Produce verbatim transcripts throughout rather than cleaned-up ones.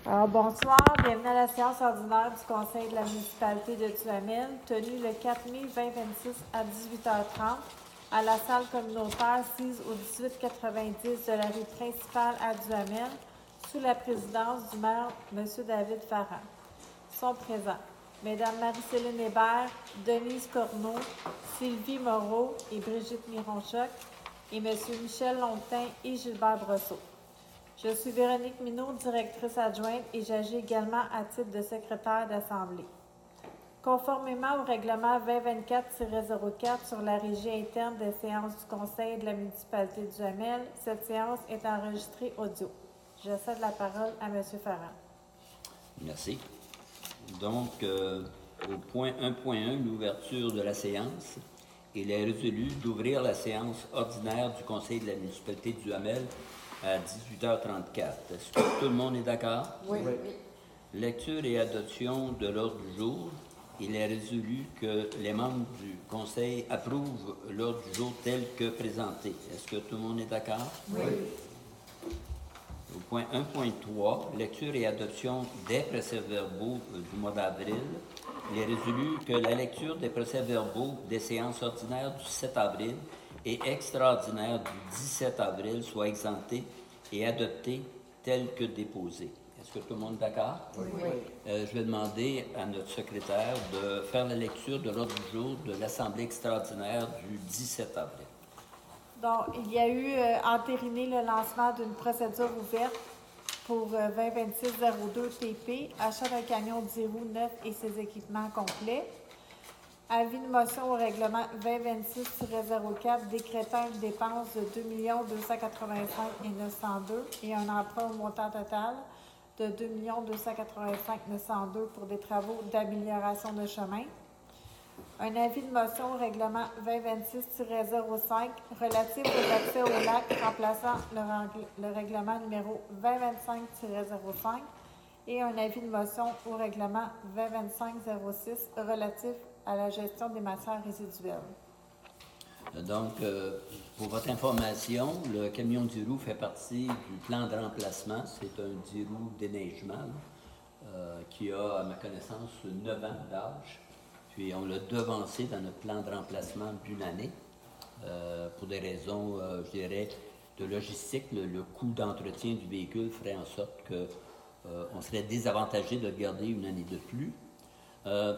Alors, bonsoir, bienvenue à la séance ordinaire du Conseil de la municipalité de Duhamel, tenue le quatre mai vingt vingt-six à dix-huit heures trente à la salle communautaire six au dix-huit quatre-vingt-dix de la rue principale à Duhamel, sous la présidence du maire M. David Farran. Sont présents Mesdames Marie-Céline Hébert, Denise Corneau, Sylvie Moreau et Brigitte Mironchoc, et M. Michel Longtin et Gilbert Brosseau. Je suis Véronique Minaud, directrice adjointe, et j'agis également à titre de secrétaire d'Assemblée. Conformément au règlement vingt vingt-quatre tiret zéro quatre sur la régie interne des séances du Conseil de la municipalité de Duhamel, cette séance est enregistrée audio. Je cède la parole à M. Farran. Merci. Donc, euh, au point un point un, l'ouverture de la séance, il est résolu d'ouvrir la séance ordinaire du Conseil de la municipalité de Duhamel à dix-huit heures trente-quatre. Est-ce que tout le monde est d'accord? Oui. oui. Lecture et adoption de l'ordre du jour. Il est résolu que les membres du Conseil approuvent l'ordre du jour tel que présenté. Est-ce que tout le monde est d'accord? Oui. Au point un point trois, lecture et adoption des procès-verbaux du mois d'avril. Il est résolu que la lecture des procès-verbaux des séances ordinaires du sept avril et extraordinaires du dix-sept avril soit exemptée et adoptée telle que déposée. Est-ce que tout le monde est d'accord? Oui. oui. Euh, je vais demander à notre secrétaire de faire la lecture de l'ordre du jour de l'Assemblée extraordinaire du dix-sept avril. Donc, il y a eu euh, entériné le lancement d'une procédure ouverte pour euh, vingt vingt-six zéro deux T P, achat d'un camion dix roues neuf et ses équipements complets. Avis de motion au règlement vingt vingt-six tiret zéro quatre décrétant une dépense de deux millions deux cent quatre-vingt-cinq mille neuf cent deux et un emprunt au montant total de deux millions deux cent quatre-vingt-cinq mille neuf cent deux pour des travaux d'amélioration de chemin. Un avis de motion au règlement vingt vingt-six tiret zéro cinq relatif aux accès au lac remplaçant le, le règlement numéro vingt vingt-cinq tiret zéro cinq et un avis de motion au règlement vingt vingt-cinq zéro six relatif à la gestion des matières résiduelles. Donc, euh, pour votre information, le camion dix roues fait partie du plan de remplacement. C'est un dix roues déneigement euh, qui a, à ma connaissance, neuf ans d'âge. Puis, on l'a devancé dans notre plan de remplacement d'une année euh, pour des raisons, euh, je dirais, de logistique. Le, le coût d'entretien du véhicule ferait en sorte que euh, on serait désavantagé de le garder une année de plus. Euh,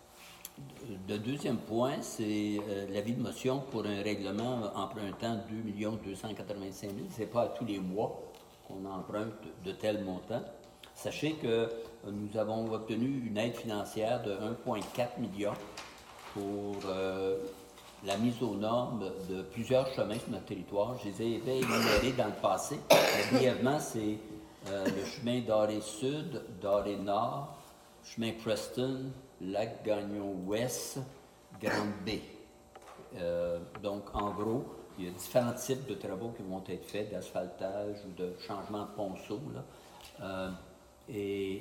Le deuxième point, c'est euh, l'avis de motion pour un règlement empruntant deux millions deux cent quatre-vingt-cinq mille. Ce n'est pas à tous les mois qu'on emprunte de tels montants. Sachez que euh, nous avons obtenu une aide financière de un virgule quatre million pour euh, la mise aux normes de plusieurs chemins sur notre territoire. Je les ai énumérés dans le passé. Mais brièvement, c'est euh, le chemin Doré Sud, Doré Nord, chemin Preston, Lac-Gagnon-Ouest, Grande-Baie. Euh, donc, en gros, il y a différents types de travaux qui vont être faits, d'asphaltage ou de changement de ponceau. Là. Euh, et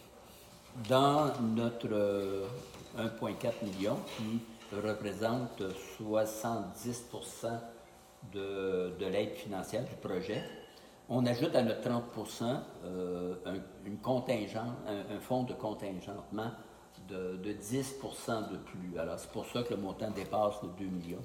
dans notre euh, un virgule quatre million, qui représente soixante-dix pour cent de, de l'aide financière du projet, on ajoute à notre trente pour cent euh, un, une contingent, un, un fonds de contingentement de, de dix pour cent de plus. Alors, c'est pour ça que le montant dépasse les deux millions.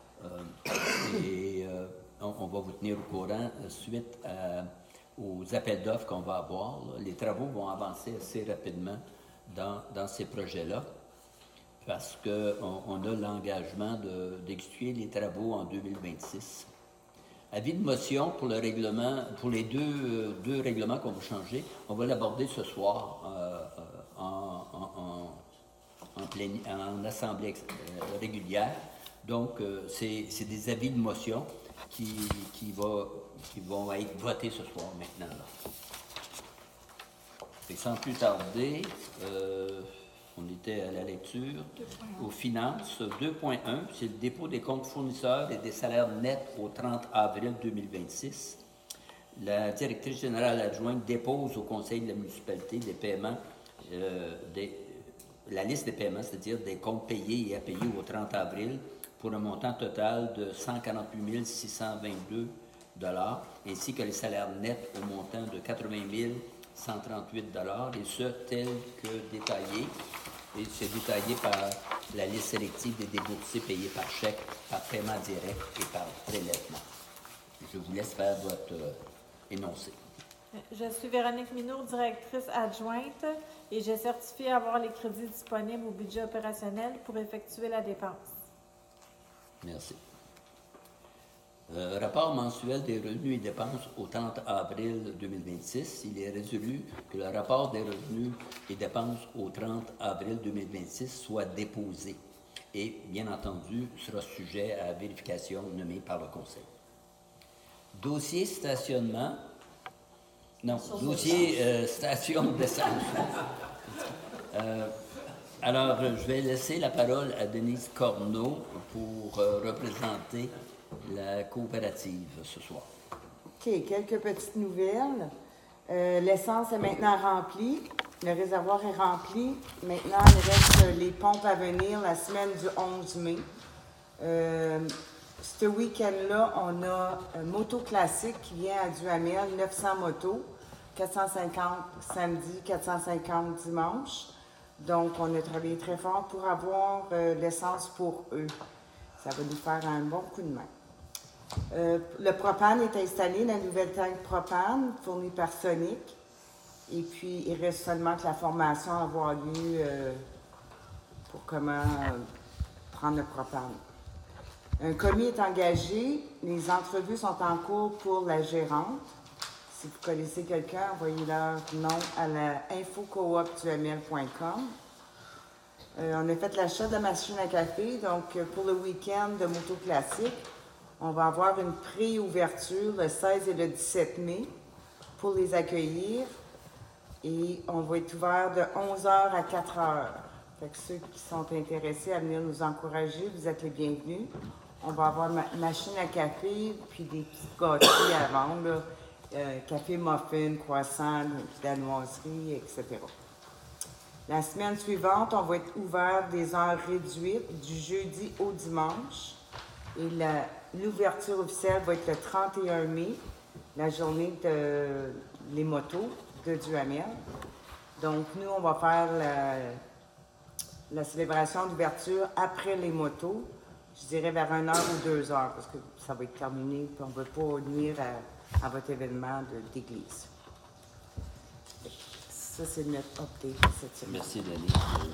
Euh, et euh, on, on va vous tenir au courant euh, suite à, aux appels d'offres qu'on va avoir. Là. Les travaux vont avancer assez rapidement dans, dans ces projets-là parce qu'on on a l'engagement de, d'exécuter les travaux en deux mille vingt-six. Avis de motion pour le règlement, pour les deux, euh, deux règlements qu'on va changer. On va l'aborder ce soir euh, en, en, en, en, pleine, en assemblée euh, régulière. Donc, euh, c'est, c'est des avis de motion qui, qui, va, qui vont être votés ce soir maintenant. Là. Et sans plus tarder, euh, on était à la lecture. Aux finances, deux point un, c'est le dépôt des comptes fournisseurs et des salaires nets au trente avril deux mille vingt-six. La directrice générale adjointe dépose au conseil de la municipalité des paiements, euh, des, la liste des paiements, c'est-à-dire des comptes payés et à payer au trente avril pour un montant total de cent quarante-huit mille six cent vingt-deux dollars, ainsi que les salaires nets au montant de quatre-vingt mille cent trente-huit dollars, et ce, tel que détaillé. Et c'est détaillé par la liste sélective des déboursés payés par chèque, par paiement direct et par prélèvement. Je vous laisse faire votre euh, énoncé. Je suis Véronique Minaud, directrice adjointe, et j'ai certifié avoir les crédits disponibles au budget opérationnel pour effectuer la dépense. Merci. Euh, rapport mensuel des revenus et dépenses au trente avril deux mille vingt-six. Il est résolu que le rapport des revenus et dépenses au trente avril deux mille vingt-six soit déposé et, bien entendu, sera sujet à vérification nommée par le Conseil. Dossier stationnement. Non, dossier euh, station d'essence. euh, alors, je vais laisser la parole à Denise Corneau pour euh, représenter la coopérative ce soir. OK, quelques petites nouvelles. Euh, l'essence est maintenant remplie. Le réservoir est rempli. Maintenant, il reste les pompes à venir la semaine du onze mai. Euh, ce week-end-là, on a un moto classique qui vient à Duhamel, neuf cents motos, quatre cent cinquante samedi, quatre cent cinquante dimanche. Donc, on a travaillé très fort pour avoir euh, l'essence pour eux. Ça va nous faire un bon coup de main. Euh, le propane est installé, la nouvelle tank propane fournie par Sonic. Et puis, il reste seulement que la formation à avoir lieu euh, pour comment euh, prendre le propane. Un commis est engagé. Les entrevues sont en cours pour la gérante. Si vous connaissez quelqu'un, envoyez leur nom à la info coop duhamel point com. Euh, on a fait l'achat de la machine à café. Donc, pour le week-end de moto classique, on va avoir une pré-ouverture le seize et le dix-sept mai pour les accueillir. Et on va être ouvert de onze heures à quatre heures. Fait que ceux qui sont intéressés à venir nous encourager, vous êtes les bienvenus. On va avoir ma machine à café, puis des petites gâteries à vendre, là. Euh, café, muffin, croissant, danoiserie, et cetera. La semaine suivante, on va être ouvert des heures réduites du jeudi au dimanche. Et la, l'ouverture officielle va être le trente et un mai, la journée de les motos de Duhamel. Donc, nous, on va faire la, la célébration d'ouverture après les motos, je dirais vers une heure ou deux heures, parce que ça va être terminé, puis on ne veut pas nuire à, à votre événement de, d'église. Ça, c'est notre update cette semaine. Merci, Denis.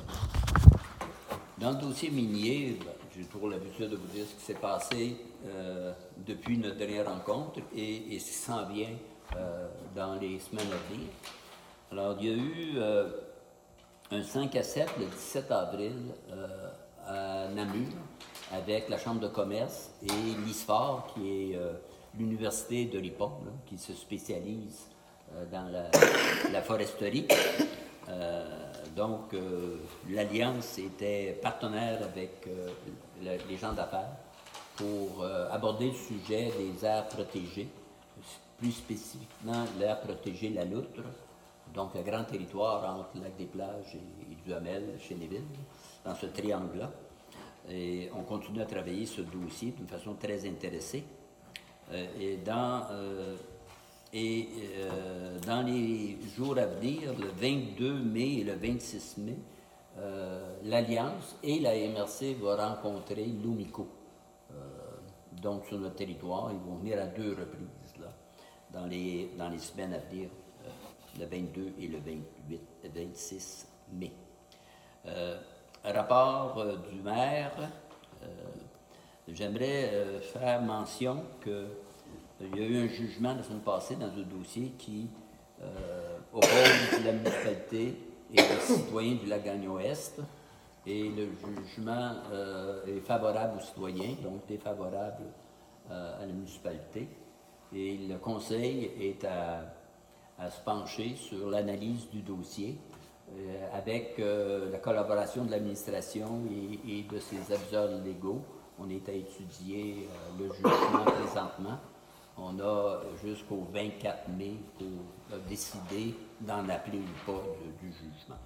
Dans le dossier minier, ben, j'ai toujours l'habitude de vous dire ce qui s'est passé euh, depuis notre dernière rencontre et, et ce qui s'en vient euh, dans les semaines à venir. Alors, il y a eu euh, un cinq à sept le dix-sept avril euh, à Namur avec la Chambre de commerce et l'I S F A R, qui est euh, l'université de Ripon, là, qui se spécialise euh, dans la, la foresterie. Euh, donc, euh, l'Alliance était partenaire avec euh, le, les gens d'affaires pour euh, aborder le sujet des aires protégées, plus spécifiquement l'aire protégée La Loutre, donc un grand territoire entre Lac-des-Plages et, et Duhamel, Chénéville, dans ce triangle-là. Et on continue à travailler ce dossier d'une façon très intéressée. Euh, et dans... Euh, Et euh, dans les jours à venir, le vingt-deux mai et le vingt-six mai, euh, l'Alliance et la M R C vont rencontrer l'UMICO. Euh, donc, sur notre territoire, ils vont venir à deux reprises là, dans, les, dans les semaines à venir, euh, le vingt-deux et le vingt-huit, vingt-six mai. Euh, rapport euh, du maire, euh, j'aimerais euh, faire mention que il y a eu un jugement la semaine passée dans un dossier qui euh, oppose la municipalité et les citoyens du Lac-Gagnon-Est. Et le jugement euh, est favorable aux citoyens, donc défavorable euh, à la municipalité. Et le conseil est à, à se pencher sur l'analyse du dossier euh, avec euh, la collaboration de l'administration et, et de ses aviseurs légaux. On est à étudier euh, le jugement présentement. On a jusqu'au vingt-quatre mai pour décider d'en appeler ou pas de, du jugement.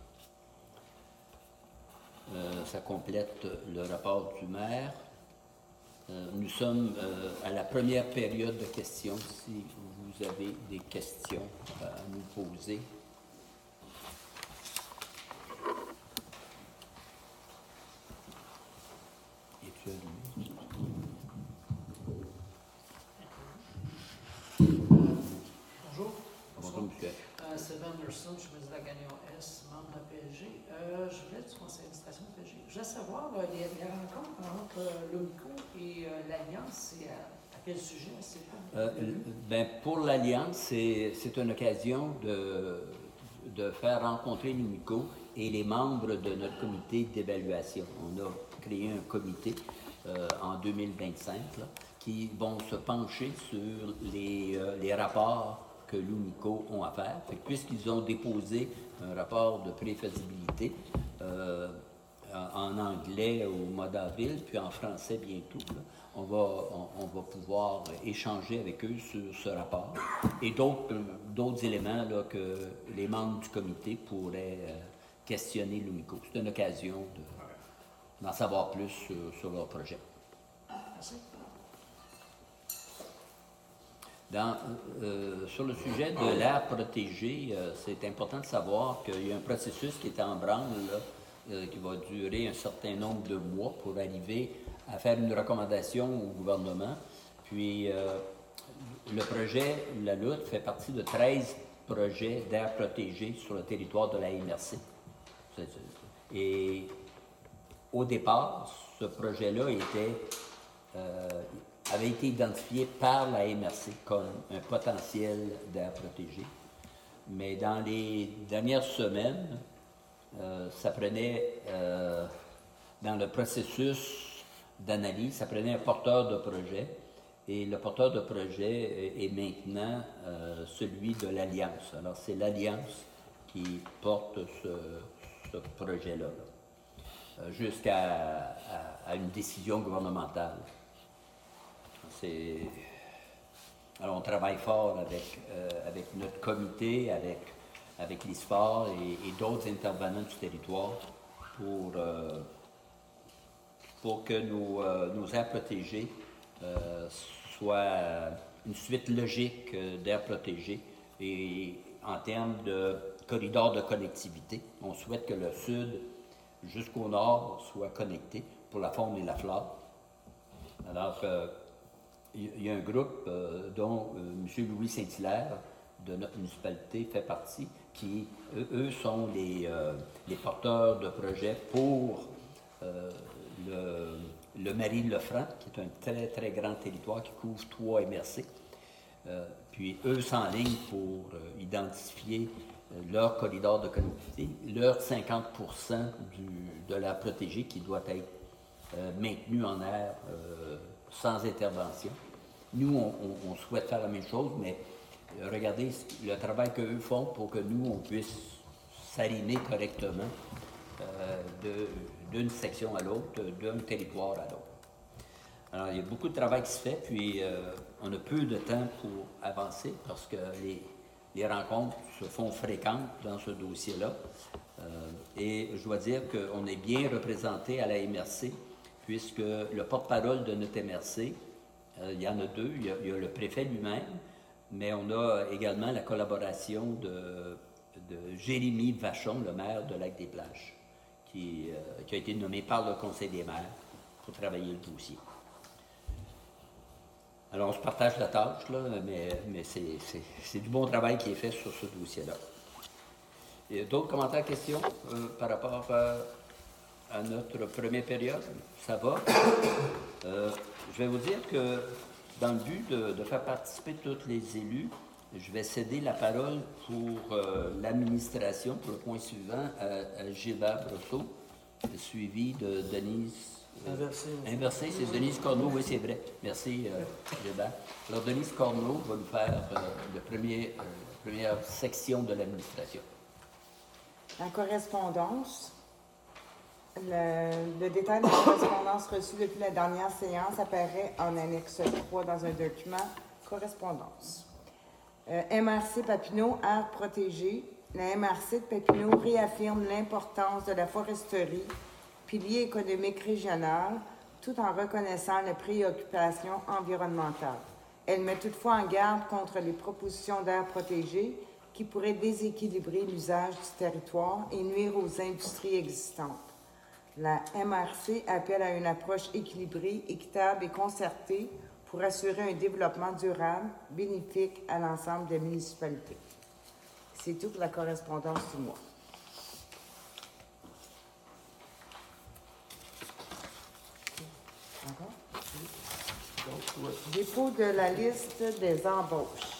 Euh, ça complète le rapport du maire. Euh, nous sommes euh, à la première période de questions. Si vous avez des questions à nous poser Bonjour, monsieur. Euh, Sylvain Anderson, je suis président de la Gagnon S, membre de la P L G. Euh, je voulais du conseil d'administration de la P L G. Je voulais savoir, euh, les, les rencontres entre euh, l'OMICO et euh, l'Alliance, c'est à, à quel sujet? C'est pas... Euh, ben, pour l'Alliance, c'est, c'est une occasion de, de faire rencontrer l'UMICO et les membres de notre comité d'évaluation. On a créé un comité euh, en deux mille vingt-cinq là, qui vont se pencher sur les, euh, les rapports que l'UMICO ont à faire. Fait que puisqu'ils ont déposé un rapport de préfaisibilité euh, en anglais au mois d'avril, puis en français bientôt, là, on, va, on, on va pouvoir échanger avec eux sur ce rapport et d'autres, d'autres éléments là, que les membres du comité pourraient euh, questionner l'UMICO. C'est une occasion de, d'en savoir plus sur, sur leur projet. Merci. Dans, euh, sur le sujet de l'aire protégée, euh, c'est important de savoir qu'il y a un processus qui est en branle, là, euh, qui va durer un certain nombre de mois pour arriver à faire une recommandation au gouvernement. Puis, euh, le projet La Lutte fait partie de treize projets d'aire protégée sur le territoire de la M R C. Et au départ, ce projet-là était... Euh, avait été identifié par la M R C comme un potentiel d'aire protégée. Mais dans les dernières semaines, euh, ça prenait, euh, dans le processus d'analyse, ça prenait un porteur de projet. Et le porteur de projet est maintenant euh, celui de l'Alliance. Alors, c'est l'Alliance qui porte ce, ce projet-là, là, euh, jusqu'à à, à une décision gouvernementale. C'est... Alors, on travaille fort avec, euh, avec notre comité, avec, avec l'I S F A R et, et d'autres intervenants du territoire pour, euh, pour que nos, euh, nos aires protégées euh, soient une suite logique euh, d'aires protégées. Et en termes de corridor de connectivité, on souhaite que le sud jusqu'au nord soit connecté pour la faune et la flore. Alors, euh, il y a un groupe euh, dont euh, M. Louis Saint-Hilaire de notre municipalité fait partie, qui, eux, eux sont les, euh, les porteurs de projets pour euh, le, le Marie-Lefranc, qui est un très, très grand territoire qui couvre trois M R C. Euh, puis eux s'enlignent pour euh, identifier euh, leur corridor de connectivité, leur cinquante pour cent du, de la protégée qui doit être euh, maintenue en air euh, sans intervention. Nous, on, on, on souhaite faire la même chose, mais euh, regardez le travail qu'eux font pour que nous, on puisse s'aligner correctement euh, de, d'une section à l'autre, d'un territoire à l'autre. Alors, il y a beaucoup de travail qui se fait, puis euh, on a peu de temps pour avancer parce que les, les rencontres se font fréquentes dans ce dossier-là. Euh, et je dois dire qu'on est bien représenté à la M R C, puisque le porte-parole de notre M R C, euh, il y en a deux, il y a, il y a le préfet lui-même, mais on a également la collaboration de, de Jérémy Vachon, le maire de Lac-des-Plages, qui, euh, qui a été nommé par le Conseil des maires pour travailler le dossier. Alors, on se partage la tâche, là, mais, mais c'est, c'est, c'est du bon travail qui est fait sur ce dossier-là. Il y a d'autres commentaires, questions euh, par rapport à, à notre première période? Ça va? Euh, je vais vous dire que dans le but de, de faire participer tous les élus, je vais céder la parole pour euh, l'administration, pour le point suivant, à, à Gilbert Brosseau, suivi de Denise... Euh, Inversé. Inversé, c'est Denise Corneau, oui, c'est vrai. Merci, euh, Gilbert. Alors, Denise Corneau va nous faire euh, le premier, euh, la première section de l'administration. La correspondance. Le, le détail de la correspondance reçue depuis la dernière séance apparaît en annexe trois dans un document correspondance. Euh, M R C Papineau, aire protégée. La M R C de Papineau réaffirme l'importance de la foresterie, pilier économique régional, tout en reconnaissant les préoccupations environnementales. Elle met toutefois en garde contre les propositions d'aires protégées qui pourraient déséquilibrer l'usage du territoire et nuire aux industries existantes. La M R C appelle à une approche équilibrée, équitable et concertée pour assurer un développement durable, bénéfique à l'ensemble des municipalités. C'est tout pour la correspondance du mois. Encore? Dépôt de la liste des embauches.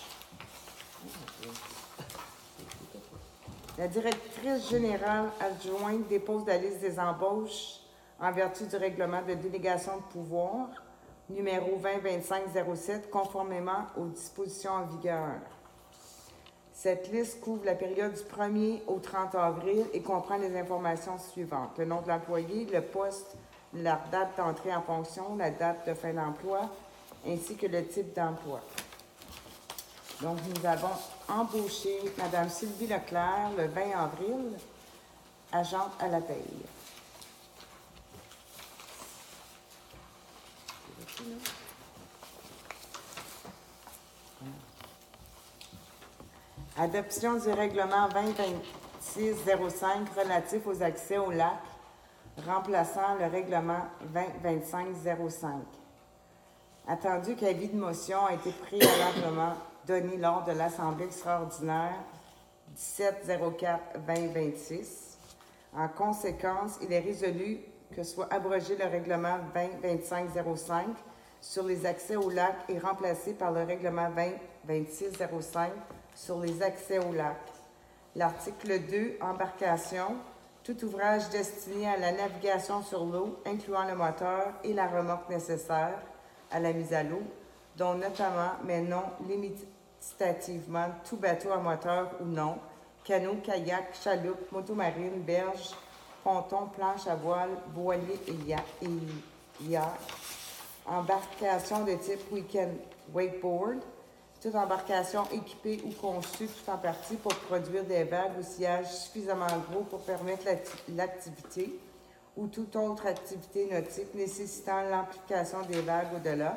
La directrice générale adjointe dépose la liste des embauches en vertu du règlement de délégation de pouvoir numéro vingt vingt-cinq zéro sept, conformément aux dispositions en vigueur. Cette liste couvre la période du premier au trente avril et comprend les informations suivantes: le nom de l'employé, le poste, la date d'entrée en fonction, la date de fin d'emploi, ainsi que le type d'emploi. Donc, nous avons embauché Mme Sylvie Leclerc le vingt avril, agente à la paye. Adoption du règlement vingt vingt-six zéro cinq relatif aux accès au lac, remplaçant le règlement vingt vingt-cinq zéro cinq. Attendu qu'avis de motion a été préalablement donné lors de l'Assemblée extraordinaire dix-sept zéro quatre vingt vingt-six, en conséquence, il est résolu que soit abrogé le règlement vingt vingt-cinq zéro cinq sur les accès au lac et remplacé par le règlement vingt vingt-six zéro cinq sur les accès au lac. L'article deux, embarcation, tout ouvrage destiné à la navigation sur l'eau, incluant le moteur et la remorque nécessaire à la mise à l'eau, dont notamment, mais non limitativement, tout bateau à moteur ou non, canot, kayak, chaloupe, motomarine, berge, ponton, planche à voile, voilier et yacht, embarcation de type week-end wakeboard, toute embarcation équipée ou conçue tout en partie pour produire des vagues ou sillages suffisamment gros pour permettre l'activité ou toute autre activité nautique nécessitant l'amplification des vagues au-delà.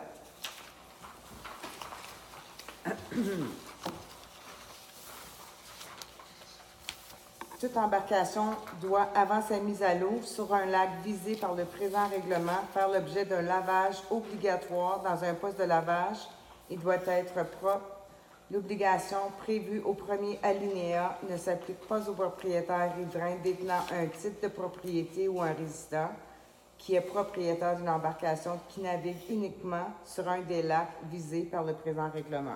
Toute embarcation doit, avant sa mise à l'eau sur un lac visé par le présent règlement, faire l'objet d'un lavage obligatoire dans un poste de lavage et doit être propre. L'obligation prévue au premier alinéa ne s'applique pas aux propriétaires riverains détenant un titre de propriété ou un résident qui est propriétaire d'une embarcation qui navigue uniquement sur un des lacs visés par le présent règlement.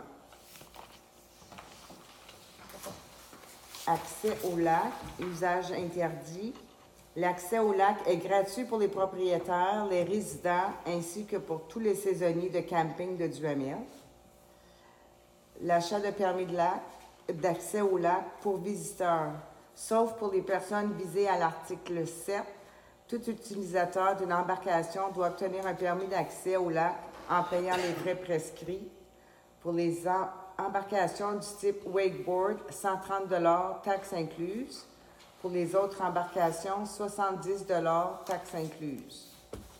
Accès au lac, usage interdit. L'accès au lac est gratuit pour les propriétaires, les résidents, ainsi que pour tous les saisonniers de camping de Duhamel. L'achat de permis de lac, d'accès au lac pour visiteurs, sauf pour les personnes visées à l'article sept, tout utilisateur d'une embarcation doit obtenir un permis d'accès au lac en payant les frais prescrits. Pour les em- embarcations du type wakeboard, cent trente dollars, taxes incluses. Pour les autres embarcations, soixante-dix dollars, taxes incluses.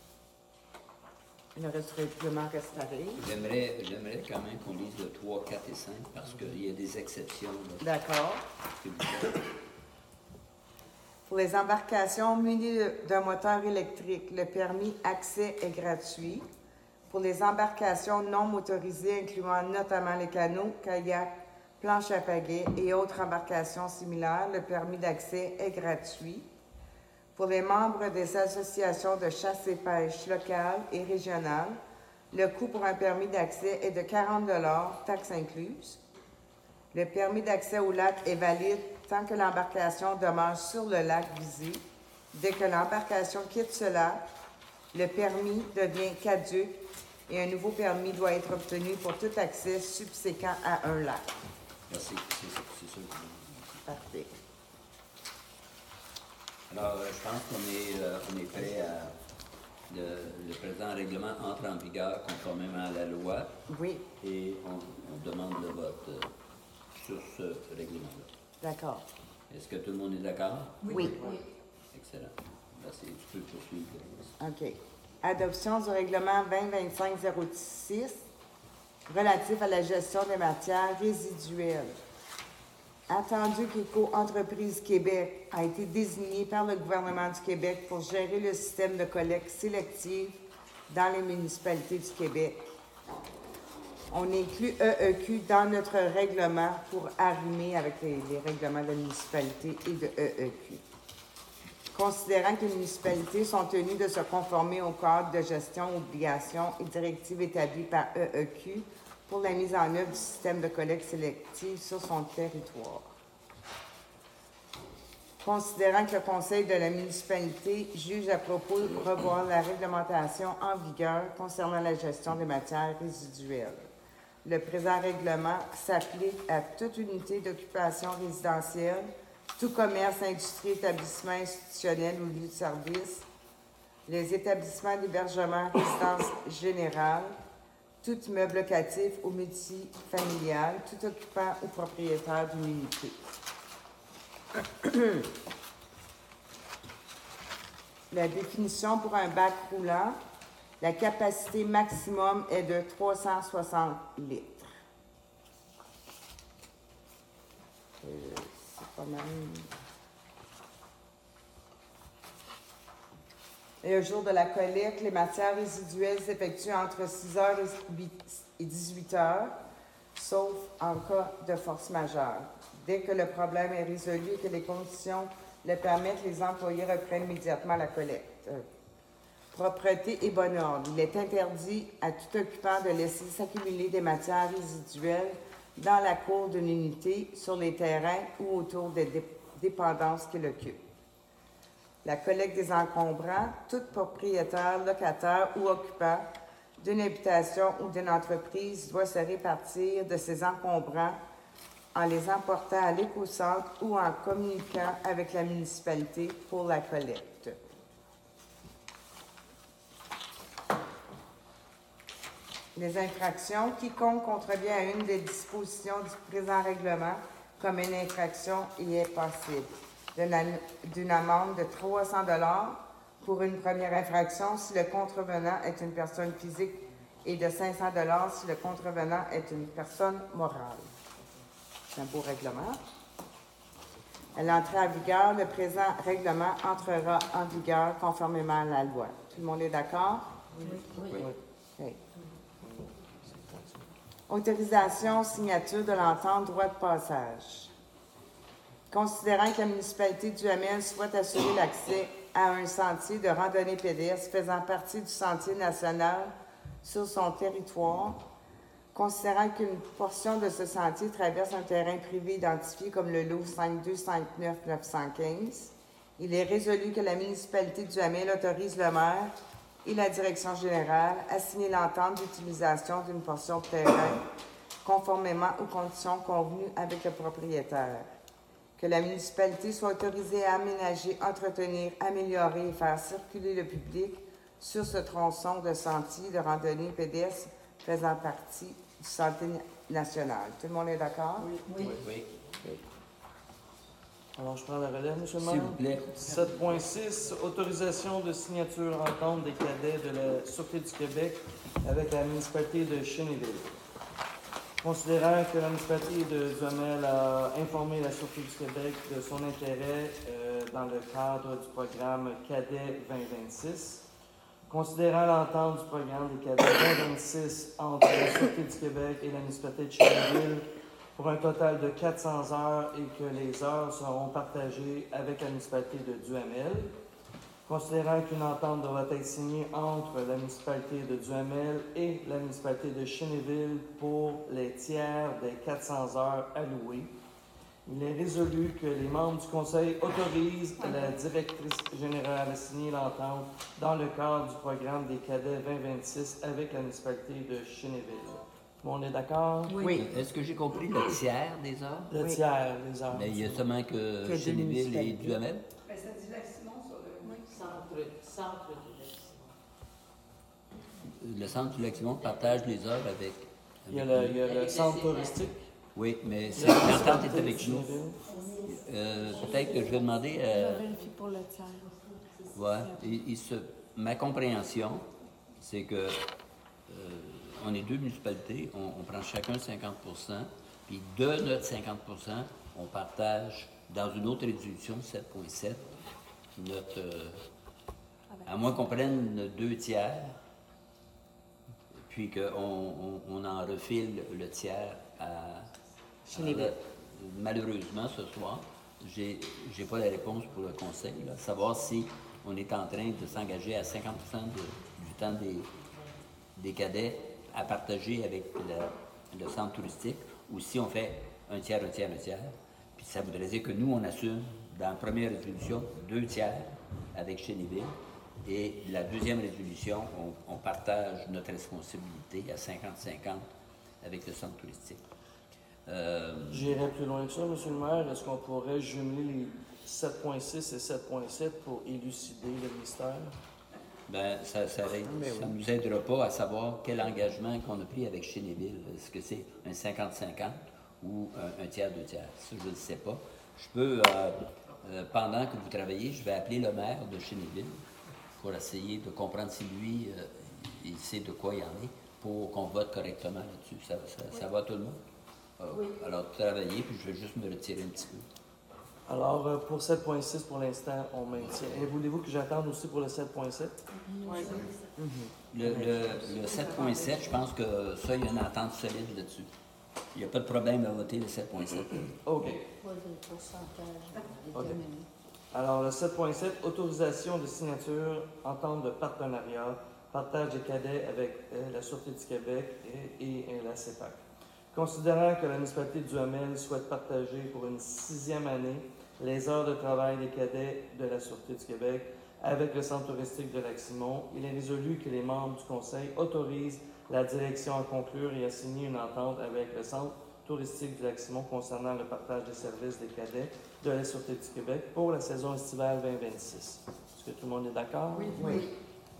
Le reste du règlement reste pareil. J'aimerais, j'aimerais quand même qu'on lise le trois, quatre et cinq parce qu'il y a des exceptions. là. D'accord. Pour les embarcations munies d'un moteur électrique, le permis accès est gratuit. Pour les embarcations non motorisées, incluant notamment les canots, kayaks, planches à pagaie et autres embarcations similaires, le permis d'accès est gratuit. Pour les membres des associations de chasse et pêche locales et régionales, le coût pour un permis d'accès est de quarante dollars, taxes incluses. Le permis d'accès au lac est valide tant que l'embarcation demeure sur le lac visé. Dès que l'embarcation quitte ce lac, le permis devient caduc et un nouveau permis doit être obtenu pour tout accès subséquent à un lac. Merci, c'est ça, c'est ça. Parfait. Alors, euh, je pense qu'on est, euh, on est prêt à... Le, le présent règlement entre en vigueur conformément à la loi Oui, et on, on demande le vote euh, sur ce règlement-là. d'accord. Est-ce que tout le monde est d'accord? Oui. Excellent. Merci. Tu peux poursuivre. OK. Adoption du règlement vingt vingt-cinq zéro six relatif à la gestion des matières résiduelles. Attendu qu'Éco-Entreprise Québec a été désigné par le gouvernement du Québec pour gérer le système de collecte sélective dans les municipalités du Québec. On inclut E E Q dans notre règlement pour arrimer avec les, les règlements de la municipalité et de E E Q. Considérant que les municipalités sont tenues de se conformer au cadre de gestion, obligations et directives établies par E E Q pour la mise en œuvre du système de collecte sélective sur son territoire. Considérant que le Conseil de la municipalité juge à propos de revoir la réglementation en vigueur concernant la gestion des matières résiduelles. Le présent règlement s'applique à toute unité d'occupation résidentielle, tout commerce, industrie, établissement institutionnel ou lieu de service, les établissements d'hébergement, résidence générale, tout immeuble locatif ou multifamilial, tout occupant ou propriétaire d'une unité. La définition pour un bac roulant, la capacité maximum est de trois cent soixante litres. Euh, c'est pas mal. Et au jour de la collecte, les matières résiduelles s'effectuent entre six heures et dix-huit heures, sauf en cas de force majeure. Dès que le problème est résolu et que les conditions le permettent, les employés reprennent immédiatement la collecte. Euh, propreté et bon ordre. Il est interdit à tout occupant de laisser s'accumuler des matières résiduelles dans la cour d'une unité, sur les terrains ou autour des dé- dépendances qu'il occupe. La collecte des encombrants, tout propriétaire, locataire ou occupant d'une habitation ou d'une entreprise doit se répartir de ces encombrants en les emportant à l'écocentre ou en communiquant avec la municipalité pour la collecte. Les infractions, quiconque contrevient à une des dispositions du présent règlement comme une infraction y est passible d'une amende de trois cents dollars pour une première infraction si le contrevenant est une personne physique et de cinq cents dollars si le contrevenant est une personne morale. C'est un beau règlement. À l'entrée en vigueur, le présent règlement entrera en vigueur conformément à la loi. Tout le monde est d'accord? Oui. Okay. Autorisation, signature de l'entente, droit de passage. Considérant que la municipalité du Duhamel souhaite assurer l'accès à un sentier de randonnée pédestre faisant partie du sentier national sur son territoire, considérant qu'une portion de ce sentier traverse un terrain privé identifié comme le lot cinq deux cinq neuf neuf cent quinze, il est résolu que la municipalité du Duhamel autorise le maire et la direction générale à signer l'entente d'utilisation d'une portion de terrain conformément aux conditions convenues avec le propriétaire. Que la municipalité soit autorisée à aménager, entretenir, améliorer et faire circuler le public sur ce tronçon de sentier de randonnée pédestre faisant partie du sentier national. Tout le monde est d'accord? Oui. Oui. Oui. Oui. Alors, je prends la relève, M. le maire. S'il vous plaît. sept point six, autorisation de signature en compte des cadets de la Sûreté du Québec avec la municipalité de Chénéville. Considérant que la municipalité de Duhamel a informé la Sûreté du Québec de son intérêt euh, dans le cadre du programme Cadet vingt vingt-six, considérant l'entente du programme des Cadets vingt vingt-six entre la Sûreté du Québec et la municipalité de Chénéville pour un total de quatre cents heures et que les heures seront partagées avec la municipalité de Duhamel, considérant qu'une entente devra être signée entre la municipalité de Duhamel et la municipalité de Chénéville pour les tiers des quatre cents heures allouées, il est résolu que les membres du Conseil autorisent la directrice générale à signer l'entente dans le cadre du programme des cadets vingt vingt-six avec la municipalité de Chénéville. Tout le monde est d'accord? Oui. Est-ce que j'ai compris le tiers des heures? Le Oui. tiers, les heures. Mais il y a seulement que Que deux Chénéville et municipalités. Duhamel? Ben, ça dit Lac-Simon sur le Centre, centre du Lac-Simon. Le centre du Lac-Simon partage les heures avec... Il y a avec le, il y a le Avec centre le touristique. Oui, mais c'est- La l'entente municipalité est de avec nous. Chénéville. Euh, Peut-être que je vais demander... Je Euh, vérifie pour le tiers. ouais, il- il se- ma compréhension, c'est que euh, on est deux municipalités, on, on prend chacun cinquante pour cent, puis de notre cinquante pour cent, on partage dans une autre résolution, sept point sept, notre... euh, à moins qu'on prenne deux tiers, puis qu'on on, on en refile le tiers à... Chénéville. à- Malheureusement, ce soir, j'ai j'ai pas la réponse pour le conseil, là, savoir si on est en train de s'engager à cinquante pour cent de- du temps des, des cadets à partager avec le, le centre touristique, ou si on fait un tiers, un tiers, un tiers. Puis ça voudrait dire que nous, on assume, dans la première résolution, deux tiers avec Chénéville, et la deuxième résolution, on, on partage notre responsabilité à cinquante cinquante avec le centre touristique. Euh, J'irai plus loin que ça, Monsieur le maire. Est-ce qu'on pourrait jumeler les sept point six et sept point sept pour élucider le mystère? Ben, ça ça ne nous aidera pas à savoir quel engagement qu'on a pris avec Chénéville. Est-ce que c'est un cinquante cinquante ou un, un tiers, deux tiers? Ça, je ne le sais pas. Je peux, euh, euh, pendant que vous travaillez, je vais appeler le maire de Chénéville pour essayer de comprendre si lui, euh, il sait de quoi il en est, pour qu'on vote correctement là-dessus. Ça, ça, ça va tout le monde? Euh, Oui. Alors, travailler, puis je vais juste me retirer un petit peu. Alors, euh, pour sept point six, pour l'instant, on maintient. Et voulez-vous que j'attende aussi pour le sept point sept? Oui. Le, le, le sept point sept, je pense que ça, il y a une entente solide là-dessus. Il n'y a pas de problème à voter le sept point sept. OK. Oui, le pourcentage des Ok. domaines. Alors, le sept point sept, autorisation de signature, entente de partenariat, partage des cadets avec euh, la Sûreté du Québec et, et, euh, la C E P A C. Considérant que la municipalité du Hamel souhaite partager pour une sixième année les heures de travail des cadets de la Sûreté du Québec avec le centre touristique de Lac-Simon, il est résolu que les membres du conseil autorisent la direction à conclure et à signer une entente avec le centre touristique du Lac-Simon concernant le partage des services des cadets de la Sûreté du Québec pour la saison estivale vingt vingt-six. Est-ce que tout le monde est d'accord? Oui. Oui.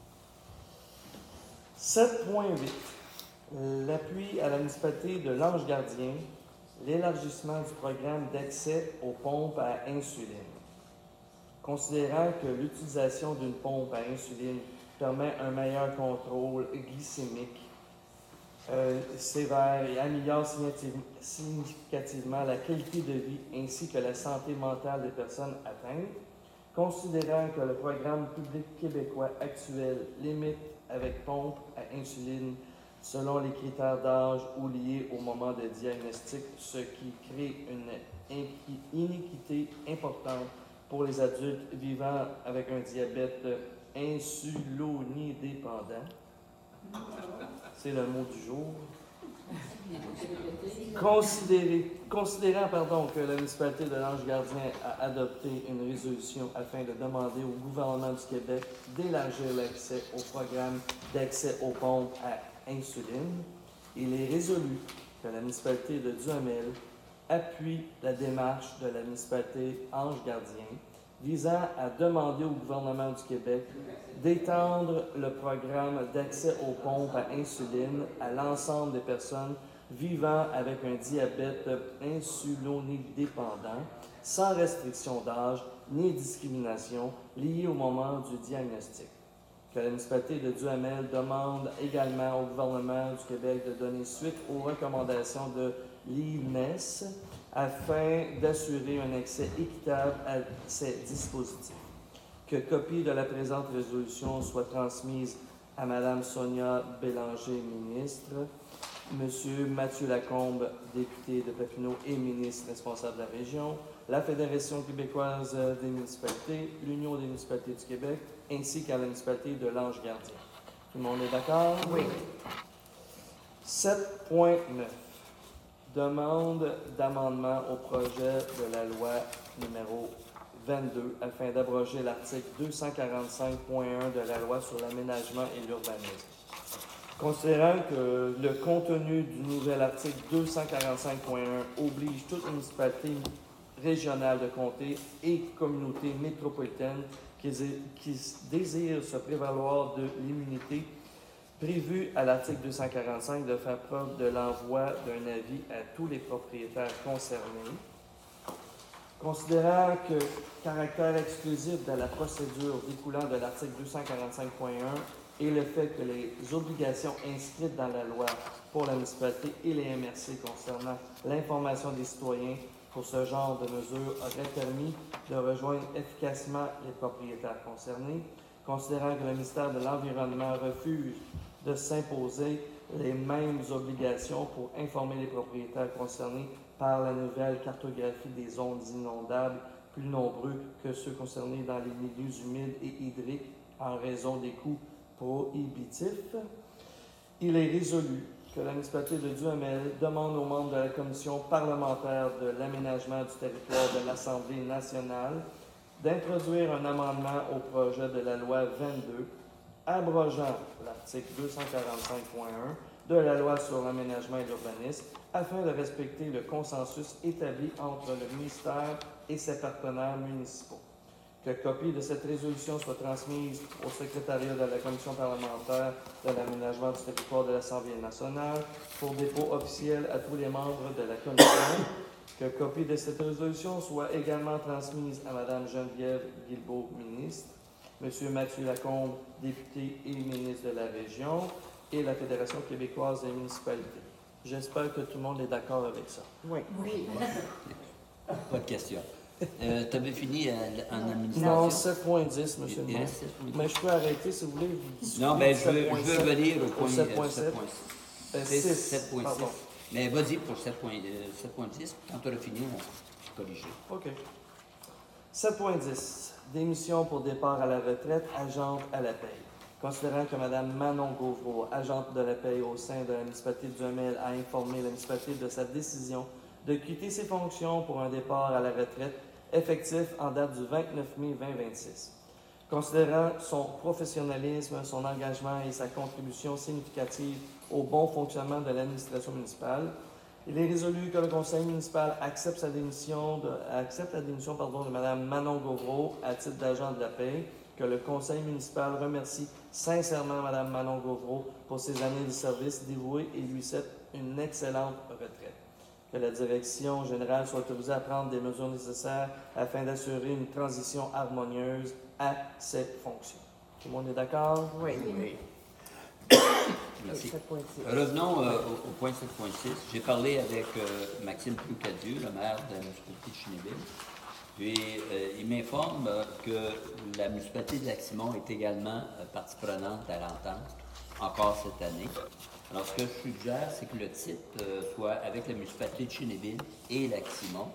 sept point huit. L'appui à la municipalité de l'Ange-Gardien, l'élargissement du programme d'accès aux pompes à insuline. Considérant que l'utilisation d'une pompe à insuline permet un meilleur contrôle glycémique euh, sévère et améliore significative- significativement la qualité de vie ainsi que la santé mentale des personnes atteintes, considérant que le programme public québécois actuel limite avec pompe à insuline selon les critères d'âge ou liés au moment de diagnostic, ce qui crée une inqui- iniquité importante pour les adultes vivant avec un diabète insulonidépendant. C'est le mot du jour. Considéré- considérant pardon, que la municipalité de l'Ange-Gardien a adopté une résolution afin de demander au gouvernement du Québec d'élargir l'accès au programme d'accès aux pompes à insuline, il est résolu que la municipalité de Duhamel appuie la démarche de la municipalité Ange-Gardien visant à demander au gouvernement du Québec d'étendre le programme d'accès aux pompes à insuline à l'ensemble des personnes vivant avec un diabète insulonidépendant, sans restriction d'âge ni discrimination liée au moment du diagnostic. Que la municipalité de Duhamel demande également au gouvernement du Québec de donner suite aux recommandations de l'I N E S afin d'assurer un accès équitable à ces dispositifs. Que copie de la présente résolution soit transmise à Mme Sonia Bélanger, ministre, M. Mathieu Lacombe, député de Papineau et ministre responsable de la région, la Fédération québécoise des municipalités, l'Union des municipalités du Québec, ainsi qu'à la municipalité de l'Ange-Gardien. Tout le monde est d'accord? Oui. sept point neuf. Demande d'amendement au projet de la loi numéro vingt-deux afin d'abroger l'article deux cent quarante-cinq point un de la loi sur l'aménagement et l'urbanisme. Considérant que le contenu du nouvel article deux cent quarante-cinq point un oblige toute municipalité régionale de comté et communauté métropolitaine qui, qui désire se prévaloir de l'immunité prévue à l'article deux cent quarante-cinq de faire preuve de l'envoi d'un avis à tous les propriétaires concernés. Considérant que caractère exclusif de la procédure découlant de l'article deux cent quarante-cinq point un et le fait que les obligations inscrites dans la loi pour la municipalité et les M R C concernant l'information des citoyens pour ce genre de mesures auraient permis de rejoindre efficacement les propriétaires concernés, considérant que le ministère de l'Environnement refuse de s'imposer les mêmes obligations pour informer les propriétaires concernés par la nouvelle cartographie des zones inondables, plus nombreux que ceux concernés dans les milieux humides et hydriques en raison des coûts prohibitifs. Il est résolu que la municipalité de Duhamel demande aux membres de la commission parlementaire de l'aménagement du territoire de l'Assemblée nationale d'introduire un amendement au projet de la loi vingt-deux, abrogeant l'article deux cent quarante-cinq point un de la loi sur l'aménagement et l'urbanisme, afin de respecter le consensus établi entre le ministère et ses partenaires municipaux. Que copie de cette résolution soit transmise au secrétariat de la commission parlementaire de l'aménagement du territoire de l'Assemblée nationale pour dépôt officiel à tous les membres de la commission. Que copie de cette résolution soit également transmise à Mme Geneviève Guilbeault, ministre, M. Mathieu Lacombe, député et ministre de la Région, et la Fédération québécoise des municipalités. J'espère que tout le monde est d'accord avec ça. Oui. Oui. Pas de question. Euh, tu avais fini en, en administration? Non, sept point dix, M. Il- le il maire. reste sept point dix. Mais je peux arrêter si vous voulez. Vous discutez Non, mais du je veux, je veux 7.7 venir au au point sept point sept sept. point Euh, six. six, sept point pardon. six. Mais vas-y pour sept point dix. Quand tu auras fini, on va corriger. OK. sept point dix. Démission pour départ à la retraite, agente à la paye. Considérant que Mme Manon Gauvreau, agente de la paye au sein de la municipalité de Duhamel, a informé la municipalité de sa décision de quitter ses fonctions pour un départ à la retraite effectif en date du vingt-neuf mai deux mille vingt-six. Considérant son professionnalisme, son engagement et sa contribution significative au bon fonctionnement de l'administration municipale, il est résolu que le conseil municipal accepte, sa démission de, accepte la démission pardon, de Mme Manon Gauvreau à titre d'agent de la paie, que le conseil municipal remercie sincèrement Mme Manon Gauvreau pour ses années de service dévouées et lui souhaite une excellente retraite. Que la direction générale soit autorisée à prendre des mesures nécessaires afin d'assurer une transition harmonieuse à ses fonctions. Tout le monde est d'accord? Oui. Oui. Merci. sept point six. Revenons euh, au, au point sept point six. J'ai parlé avec euh, Maxime Ploucadieu, le maire de la municipalité de Chénéville. Puis euh, il m'informe euh, que la municipalité de Lac-Simon est également euh, partie prenante à l'entente, encore cette année. Alors, ce que je suggère, c'est que le titre euh, soit avec la municipalité de Chénéville et Lac-Simon.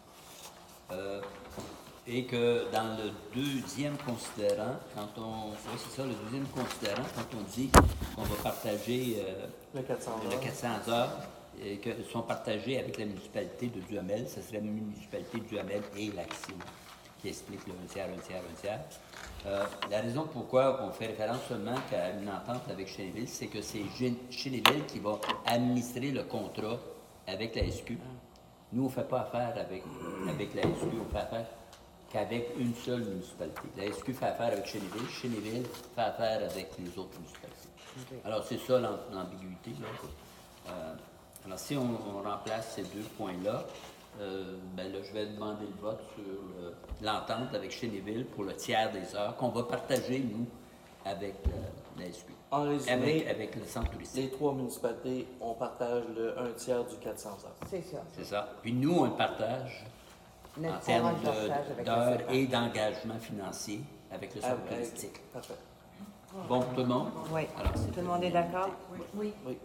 Euh, et que dans le deuxième considérant, quand on. Oui, c'est ça, le deuxième considérant, quand on dit qu'on va partager euh, Le quatre cents le heures. quatre cents heures, et que sont partagés avec la municipalité de Duhamel, ce serait la municipalité de Duhamel et Lac-Simon, qui explique le un tiers, un tiers, un tiers. Euh, la raison pourquoi on fait référence seulement qu'à une entente avec Chénéville, c'est que c'est Chénéville qui va administrer le contrat avec la S Q. Nous, on ne fait pas affaire avec, avec la S Q, on fait affaire qu'avec une seule municipalité. La S Q fait affaire avec Chénéville, Chénéville fait affaire avec les autres municipalités. Okay. Alors, c'est ça l'am- l'ambiguïté. Là. Euh, alors, si on, on remplace ces deux points-là, euh, ben là, je vais demander le vote sur euh, l'entente avec Chénéville pour le tiers des heures qu'on va partager, nous, avec euh, la S Q. En résumé, Avec, avec le centre touristique. les trois municipalités, on partage le un tiers du quatre cents heures. C'est ça. C'est ça. Puis nous, on le partage en Notre termes on le partage de- avec d'heures le et d'engagement financier avec le centre Avec- touristique. Parfait. Bon pour tout le monde? Oui. Alors, c'est Tout le monde est d'accord? Oui. Oui.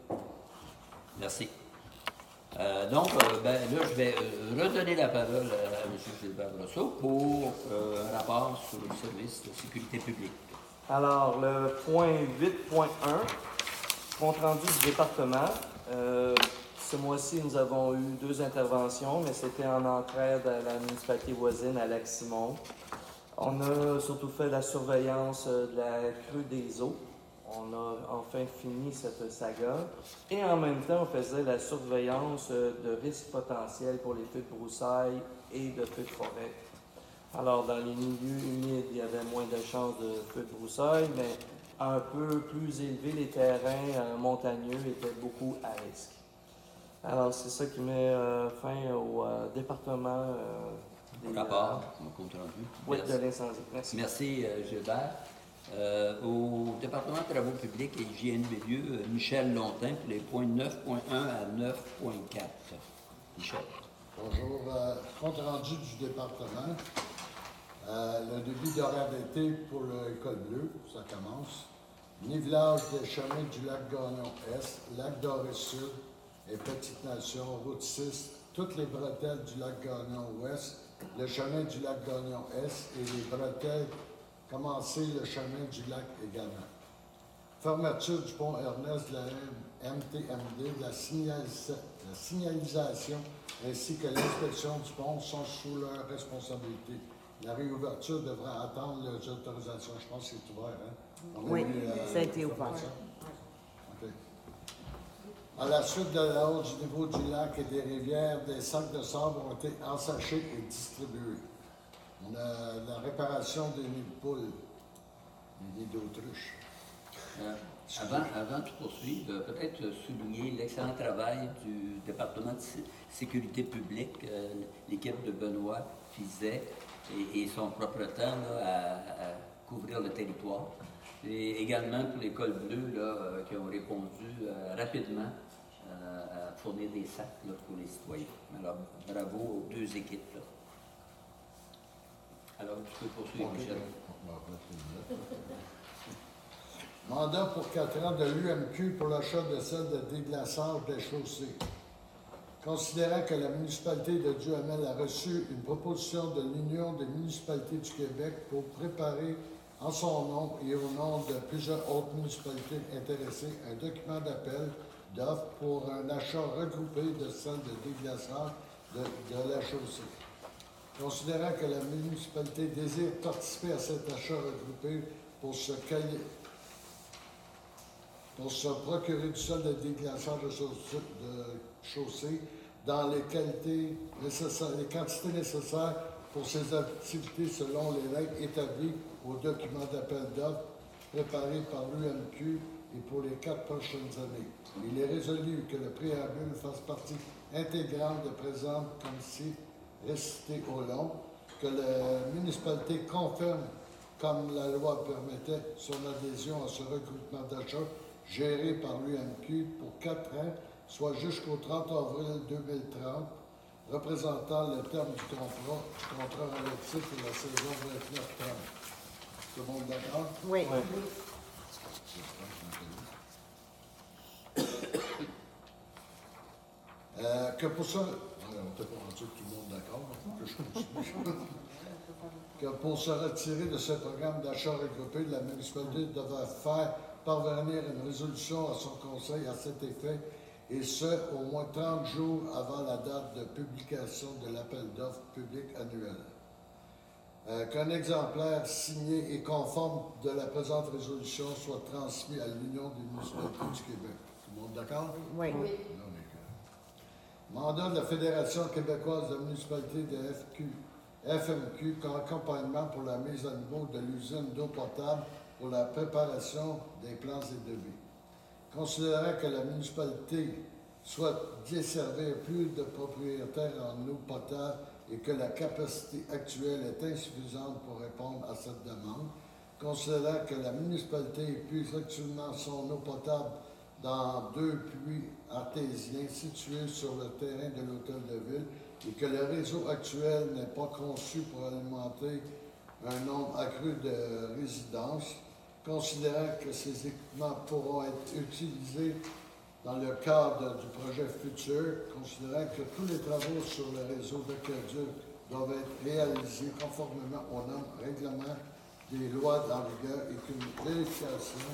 Merci. Euh, donc, euh, ben, là, je vais euh, redonner la parole à, à M. Gilbert Brosseau pour euh, un rapport sur le service de sécurité publique. Alors, le point huit point un, compte rendu du département. Euh, ce mois-ci, nous avons eu deux interventions, mais c'était en entraide à la municipalité voisine, à Lac-Simon. On a surtout fait la surveillance euh, de la crue des eaux. On a enfin fini cette saga. Et en même temps, on faisait la surveillance euh, de risques potentiels pour les feux de broussailles et de feux de forêt. Alors, dans les milieux humides, il y avait moins de chances de feux de broussailles, mais un peu plus élevé, les terrains euh, montagneux étaient beaucoup à risque. Alors, c'est ça qui met euh, fin au euh, département euh, des, Rapport, mon compte rendu. oui, Merci. de l'incendie. Merci. Merci, euh, Gilbert. Euh, au département de travaux publics et hygiène des lieux, euh, Michel Lontin pour les points neuf point un à neuf point quatre. Michel. Bonjour. Euh, compte rendu du département. Euh, le début d'horaire d'été pour l'école bleue, ça commence. nivelage des chemins du lac Gagnon-Est, lac Doré-Sud et Petite-Nation, route six, toutes les bretelles du lac Gagnon-Ouest, le chemin du lac Gagnon-Est et les bretelles, commencer le chemin du lac également. Fermeture du pont Ernest de la M T M D, la, signalisa la signalisation ainsi que l'inspection du pont sont sous leur responsabilité. La réouverture devra attendre les autorisations. Je pense que c'est ouvert, hein? On Oui, vu, euh, ça a été ouvert. OK. À la suite de la hausse du niveau du lac et des rivières, des sacs de sable ont été ensachés et distribués. On a la réparation des nids de poules, des nids d'autruche. Euh, avant, avant de poursuivre, euh, peut-être souligner l'excellent travail du département de sé sécurité publique, euh, l'équipe de Benoît Fizet et, et son propre temps là, à, à couvrir le territoire. Et également pour l'École bleue là, euh, qui ont répondu euh, rapidement euh, à fournir des sacs là, pour les citoyens. Alors, bravo aux deux équipes. Là. Alors, tu peux poursuivre, Okay. Michel. Mandat pour quatre ans de l'U M Q pour l'achat de celle de déglaçage des chaussées. Considérant que la municipalité de Duhamel a reçu une proposition de l'Union des municipalités du Québec pour préparer en son nom et au nom de plusieurs autres municipalités intéressées un document d'appel d'offres pour un achat regroupé de celle de déglaçage de, de la chaussée. Considérant que la municipalité désire participer à cet achat regroupé pour se caler pour se procurer du sol de déglaçage de chaussée, de chaussée dans les, qualités nécessaires, les quantités nécessaires pour ces activités selon les règles établies au document d'appel d'offres préparé par l'U M Q et pour les quatre prochaines années. Il est résolu que le préambule fasse partie intégrante de présente comme si récité au long, que la municipalité confirme, comme la loi permettait, son adhésion à ce regroupement d'achat géré par l'U M Q pour quatre ans, soit jusqu'au trente avril deux mille trente, représentant le terme du contrat, du contrat relatif de la saison vingt-neuf trente. Tout le monde d'accord? Oui. Oui. Euh, que pour ça, ouais, on t'a pas rendu tout le monde d'accord, maintenant que je continue. Que pour se retirer de ce programme d'achat regroupé, la municipalité devrait faire parvenir une résolution à son conseil à cet effet, et ce, au moins trente jours avant la date de publication de l'appel d'offres public annuel. Euh, Qu'un exemplaire signé et conforme de la présente résolution soit transmis à l'Union des municipalités du Québec. Tout le monde d'accord? Oui. Non, mais, euh, mandat de la Fédération québécoise de municipalités de F Q, F M Q comme accompagnement pour la mise à niveau de l'usine d'eau potable pour la préparation des plans et devis. Considérant que la municipalité souhaite desservir plus de propriétaires en eau potable et que la capacité actuelle est insuffisante pour répondre à cette demande, considérant que la municipalité épuise actuellement son eau potable dans deux puits artésiens situés sur le terrain de l'hôtel de ville et que le réseau actuel n'est pas conçu pour alimenter un nombre accru de résidences, considérant que ces équipements pourront être utilisés dans le cadre du projet futur, considérant que tous les travaux sur le réseau d'aqueduc doivent être réalisés conformément aux normes, règlements des lois en vigueur et qu'une vérification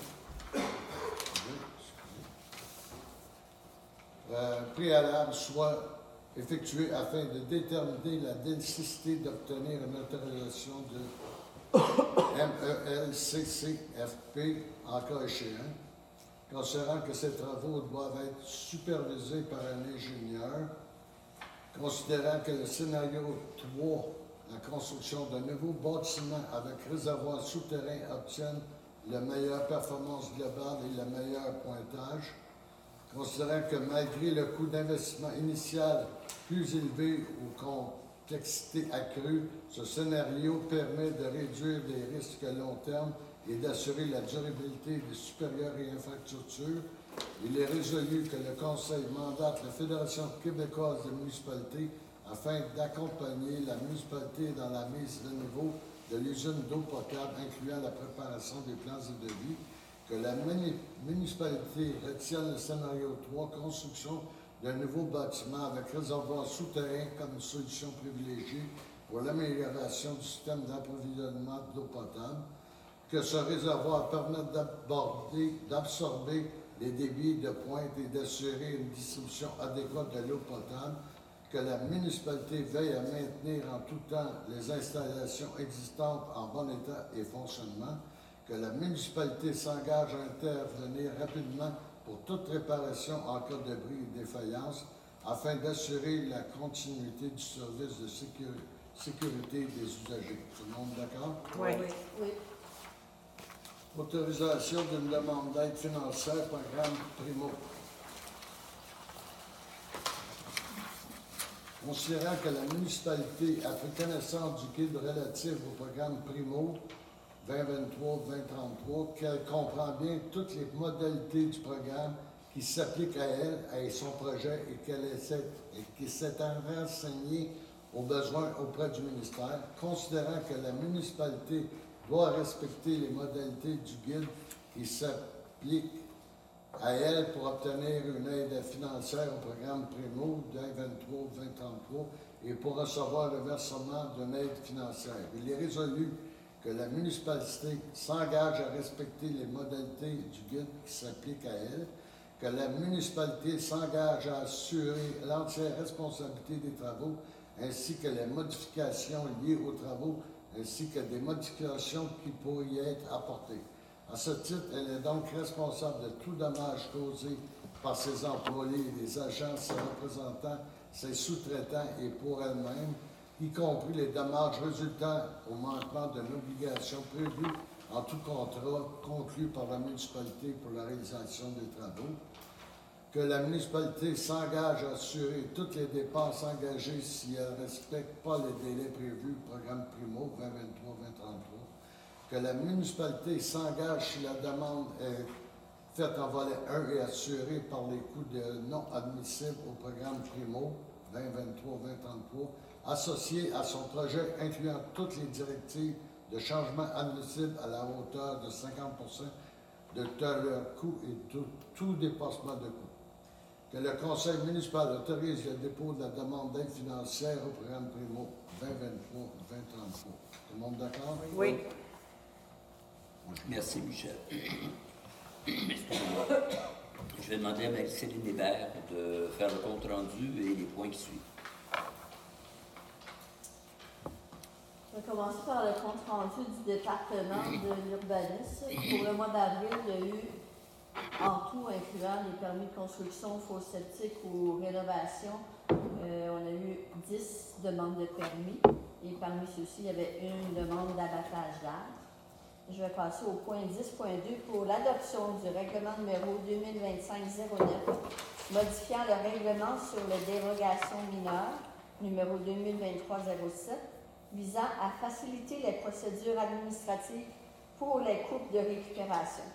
euh, préalable soit effectuée afin de déterminer la nécessité d'obtenir une autorisation de M E L C C F P en cas échéant, considérant que ces travaux doivent être supervisés par un ingénieur, considérant que le scénario trois, la construction d'un nouveau bâtiment avec réservoir souterrain obtienne la meilleure performance globale et le meilleur pointage, considérant que malgré le coût d'investissement initial plus élevé ou complexité accrue, ce scénario permet de réduire les risques à long terme et d'assurer la durabilité des supérieurs et infrastructures. Il est résolu que le Conseil mandate la Fédération québécoise des municipalités afin d'accompagner la municipalité dans la mise à niveau de l'usine d'eau potable, incluant la préparation des plans et devis, que la muni- municipalité retienne le scénario trois, construction d'un nouveau bâtiment avec réservoir souterrain comme solution privilégiée pour l'amélioration du système d'approvisionnement d'eau potable, que ce réservoir permette d'aborder, d'absorber les débits de pointe et d'assurer une distribution adéquate de l'eau potable, que la municipalité veille à maintenir en tout temps les installations existantes en bon état et fonctionnement, que la municipalité s'engage à intervenir rapidement pour toute réparation en cas de bris et défaillance, afin d'assurer la continuité du service de sécurité, sécurité des usagers. Tout le monde d'accord? Oui. Oui. Autorisation d'une demande d'aide financière, programme Primo. Considérant que la municipalité a pris connaissance du guide relatif au programme Primo vingt vingt-trois vingt trente-trois, qu'elle comprend bien toutes les modalités du programme qui s'appliquent à elle et son projet et qu'elle essaie, et qui s'est renseignée aux besoins auprès du ministère, considérant que la municipalité doit respecter les modalités du guide qui s'appliquent à elle pour obtenir une aide financière au programme Primo vingt vingt-trois vingt trente-trois et pour recevoir le versement d'une aide financière. Il est résolu que la municipalité s'engage à respecter les modalités du guide qui s'appliquent à elle, que la municipalité s'engage à assurer l'entière responsabilité des travaux ainsi que les modifications liées aux travaux ainsi que des modifications qui pourraient y être apportées. À ce titre, elle est donc responsable de tout dommage causé par ses employés, les agents, ses représentants, ses sous-traitants et pour elle-même, y compris les dommages résultant au manquement de l'obligation prévue en tout contrat conclu par la municipalité pour la réalisation des travaux, que la municipalité s'engage à assurer toutes les dépenses engagées si elle ne respecte pas les délais prévus au programme Primo vingt vingt-trois vingt trente-trois, que la municipalité s'engage si la demande est faite en volet un et assurée par les coûts de non admissibles au programme Primo vingt vingt-trois vingt trente-trois, associés à son projet incluant toutes les directives de changement admissibles à la hauteur de cinquante pour cent de tous leurs coûts et tout, tout dépassement de coûts. Que le conseil municipal autorise le dépôt de la demande d'aide financière au programme Primo vingt vingt-trois vingt trente-trois. Tout le monde d'accord? Oui. Merci, Michel. Excusez-moi. Je vais demander à Marie-Céline Hébert de faire le compte-rendu et les points qui suivent. On va commencer par le compte rendu du département de l'urbanisme. Pour le mois d'avril, il y a eu, en tout, incluant les permis de construction, faux septiques ou rénovation, euh, on a eu dix demandes de permis. Et parmi ceux-ci, il y avait une demande d'abattage d'arbres. Je vais passer au point dix point deux pour l'adoption du règlement numéro deux mille vingt-cinq zéro neuf, modifiant le règlement sur les dérogations mineures, numéro deux mille vingt-trois zéro sept, visant à faciliter les procédures administratives pour les coupes de récupération.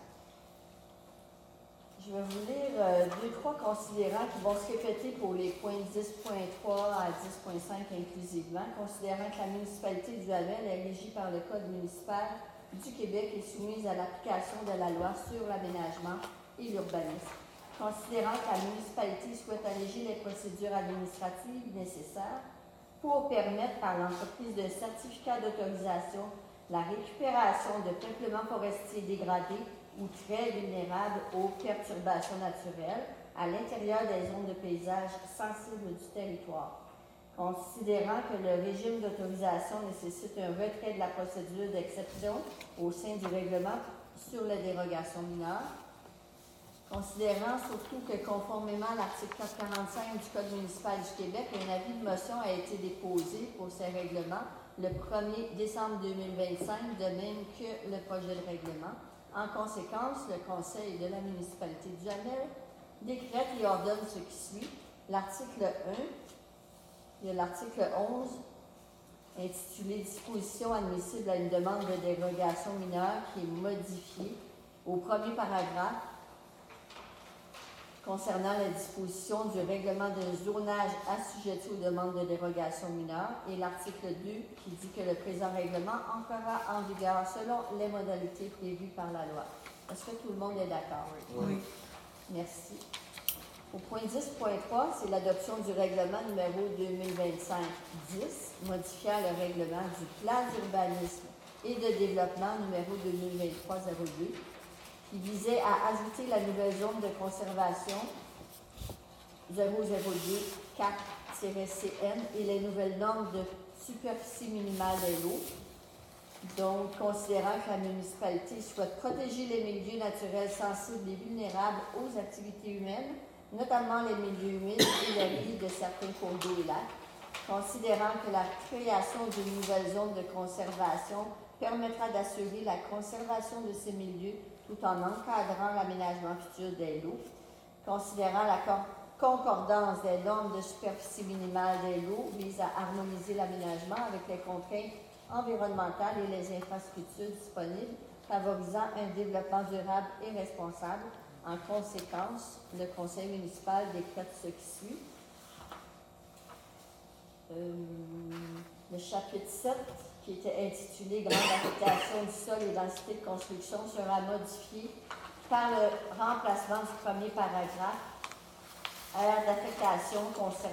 Je vais vous lire euh, deux, trois considérants qui vont se répéter pour les points dix point trois à dix point cinq inclusivement, considérant que la municipalité du Hamel est régie par le Code municipal du Québec est soumise à l'application de la loi sur l'aménagement et l'urbanisme. Considérant que la municipalité souhaite alléger les procédures administratives nécessaires pour permettre par l'entreprise de certificat d'autorisation la récupération de peuplements forestiers dégradés ou très vulnérables aux perturbations naturelles à l'intérieur des zones de paysage sensibles du territoire. Considérant que le régime d'autorisation nécessite un retrait de la procédure d'exception au sein du règlement sur les dérogations mineures, considérant surtout que conformément à l'article quatre cent quarante-cinq du Code municipal du Québec, un avis de motion a été déposé pour ces règlements le premier décembre deux mille vingt-cinq, de même que le projet de règlement. En conséquence, le Conseil de la municipalité du Hamel décrète et ordonne ce qui suit. L'article un, il y a l'article onze, intitulé « Dispositions admissibles à une demande de dérogation mineure » qui est modifié au premier paragraphe concernant la disposition du règlement de zonage assujetti aux demandes de dérogation mineure et l'article deux qui dit que le présent règlement entrera en vigueur selon les modalités prévues par la loi. Est-ce que tout le monde est d'accord? Oui. Merci. Au point dix point trois, c'est l'adoption du règlement numéro deux mille vingt-cinq dix, modifiant le règlement du plan d'urbanisme et de développement numéro deux mille vingt-trois zéro deux, qui visait à ajouter la nouvelle zone de conservation zéro zéro deux quatre C N et les nouvelles normes de superficie minimale des lots. Donc, considérant que la municipalité souhaite protéger les milieux naturels sensibles et vulnérables aux activités humaines, notamment les milieux humides et la vie de certains cours d'eau et lacs, considérant que la création d'une nouvelle zone de conservation permettra d'assurer la conservation de ces milieux tout en encadrant l'aménagement futur des lots, considérant la concordance des normes de superficie minimale des lots vise à harmoniser l'aménagement avec les contraintes environnementales et les infrastructures disponibles, favorisant un développement durable et responsable. En conséquence, le conseil municipal décrète ce qui suit. Euh, le chapitre sept, qui était intitulé « Grande affectation du sol et densité de construction », sera modifié par le remplacement du premier paragraphe « Aire d'affectation conservation »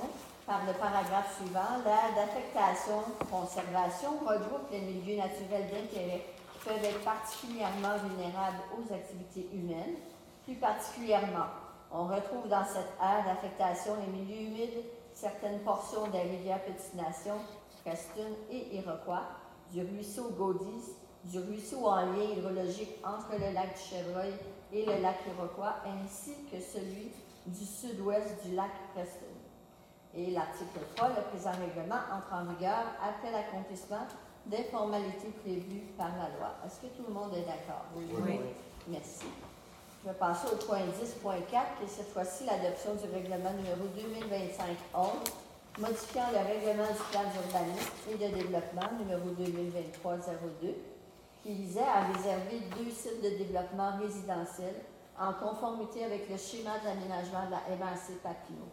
par le paragraphe suivant. L'aire d'affectation conservation regroupe les milieux naturels d'intérêt qui peuvent être particulièrement vulnérables aux activités humaines. Plus particulièrement, on retrouve dans cette aire d'affectation les milieux humides, certaines portions des rivières Petite-Nation, Prestune et Iroquois, du ruisseau Gaudis, du ruisseau en lien hydrologique entre le lac du Chevreuil et le lac Iroquois, ainsi que celui du sud-ouest du lac Prestune. Et l'article trois, le présent règlement entre en vigueur après l'accomplissement des formalités prévues par la loi. Est-ce que tout le monde est d'accord? Oui. Oui. Merci. Je vais passer au point dix point quatre, qui est cette fois-ci l'adoption du règlement numéro deux mille vingt-cinq onze, modifiant le règlement du plan d'urbanisme et de développement numéro deux mille vingt-trois zéro deux, qui visait à réserver deux sites de développement résidentiel en conformité avec le schéma d'aménagement de la M A C Papineau.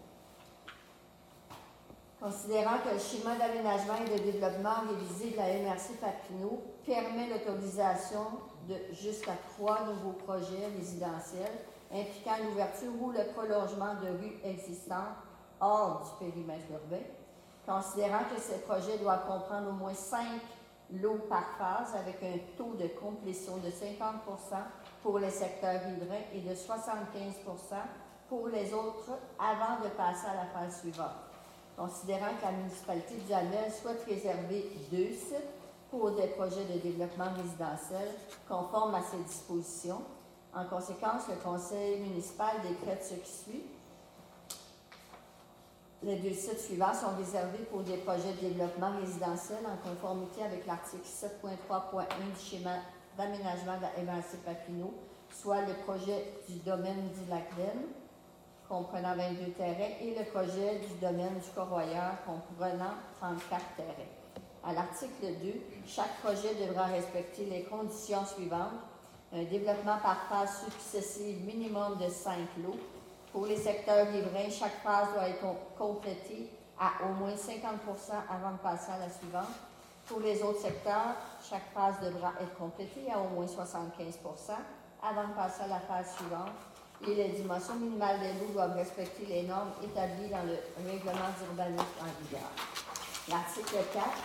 Considérant que le schéma d'aménagement et de développement révisé de la M R C Papineau permet l'autorisation de jusqu'à trois nouveaux projets résidentiels impliquant l'ouverture ou le prolongement de rues existantes hors du périmètre urbain, considérant que ces projets doivent comprendre au moins cinq lots par phase avec un taux de complétion de cinquante pour cent pour les secteurs riverains et de soixante-quinze pour cent pour les autres avant de passer à la phase suivante. Considérant que la municipalité du Hamel souhaite réserver deux sites pour des projets de développement résidentiel conformes à ces dispositions. En conséquence, le conseil municipal décrète ce qui suit. Les deux sites suivants sont réservés pour des projets de développement résidentiel en conformité avec l'article sept point trois point un du schéma d'aménagement de la M A C Papineau, soit le projet du domaine du Lac-Laine, comprenant vingt-deux terrains, et le projet du domaine du Corroyeur, comprenant trente-quatre terrains. À l'article deux, chaque projet devra respecter les conditions suivantes. Un développement par phase successive minimum de cinq lots. Pour les secteurs riverains, chaque phase doit être complétée à au moins cinquante pour cent avant de passer à la suivante. Pour les autres secteurs, chaque phase devra être complétée à au moins soixante-quinze pour cent avant de passer à la phase suivante. Et les dimensions minimales des lots doivent respecter les normes établies dans le règlement d'urbanisme en vigueur. L'article quatre,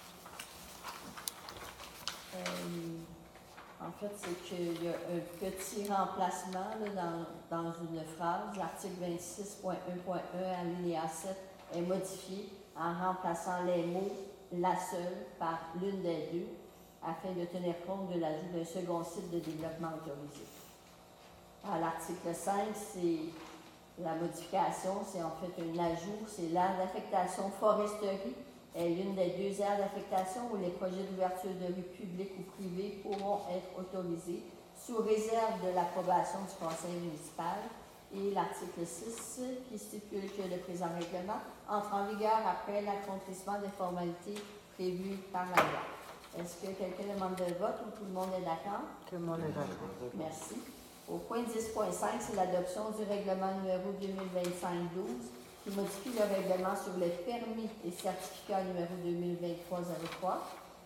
euh, en fait, c'est qu'il y a un petit remplacement là, dans, dans une phrase. L'article vingt-six point un point un, alinéa sept, est modifié en remplaçant les mots « la seule » par « l'une des deux » afin de tenir compte de l'ajout d'un second site de développement autorisé. À l'article cinq, c'est la modification, c'est en fait un ajout, c'est l'aire d'affectation foresterie est l'une des deux aires d'affectation où les projets d'ouverture de rues publiques ou privées pourront être autorisés sous réserve de l'approbation du conseil municipal. Et l'article six qui stipule que le présent règlement entre en vigueur après l'accomplissement des formalités prévues par la loi. Est-ce que quelqu'un demande de vote ou tout le monde est d'accord? Tout le monde est d'accord. Merci. Au point dix point cinq, c'est l'adoption du règlement numéro deux mille vingt-cinq douze qui modifie le règlement sur les permis et certificats numéro deux mille vingt-trois zéro trois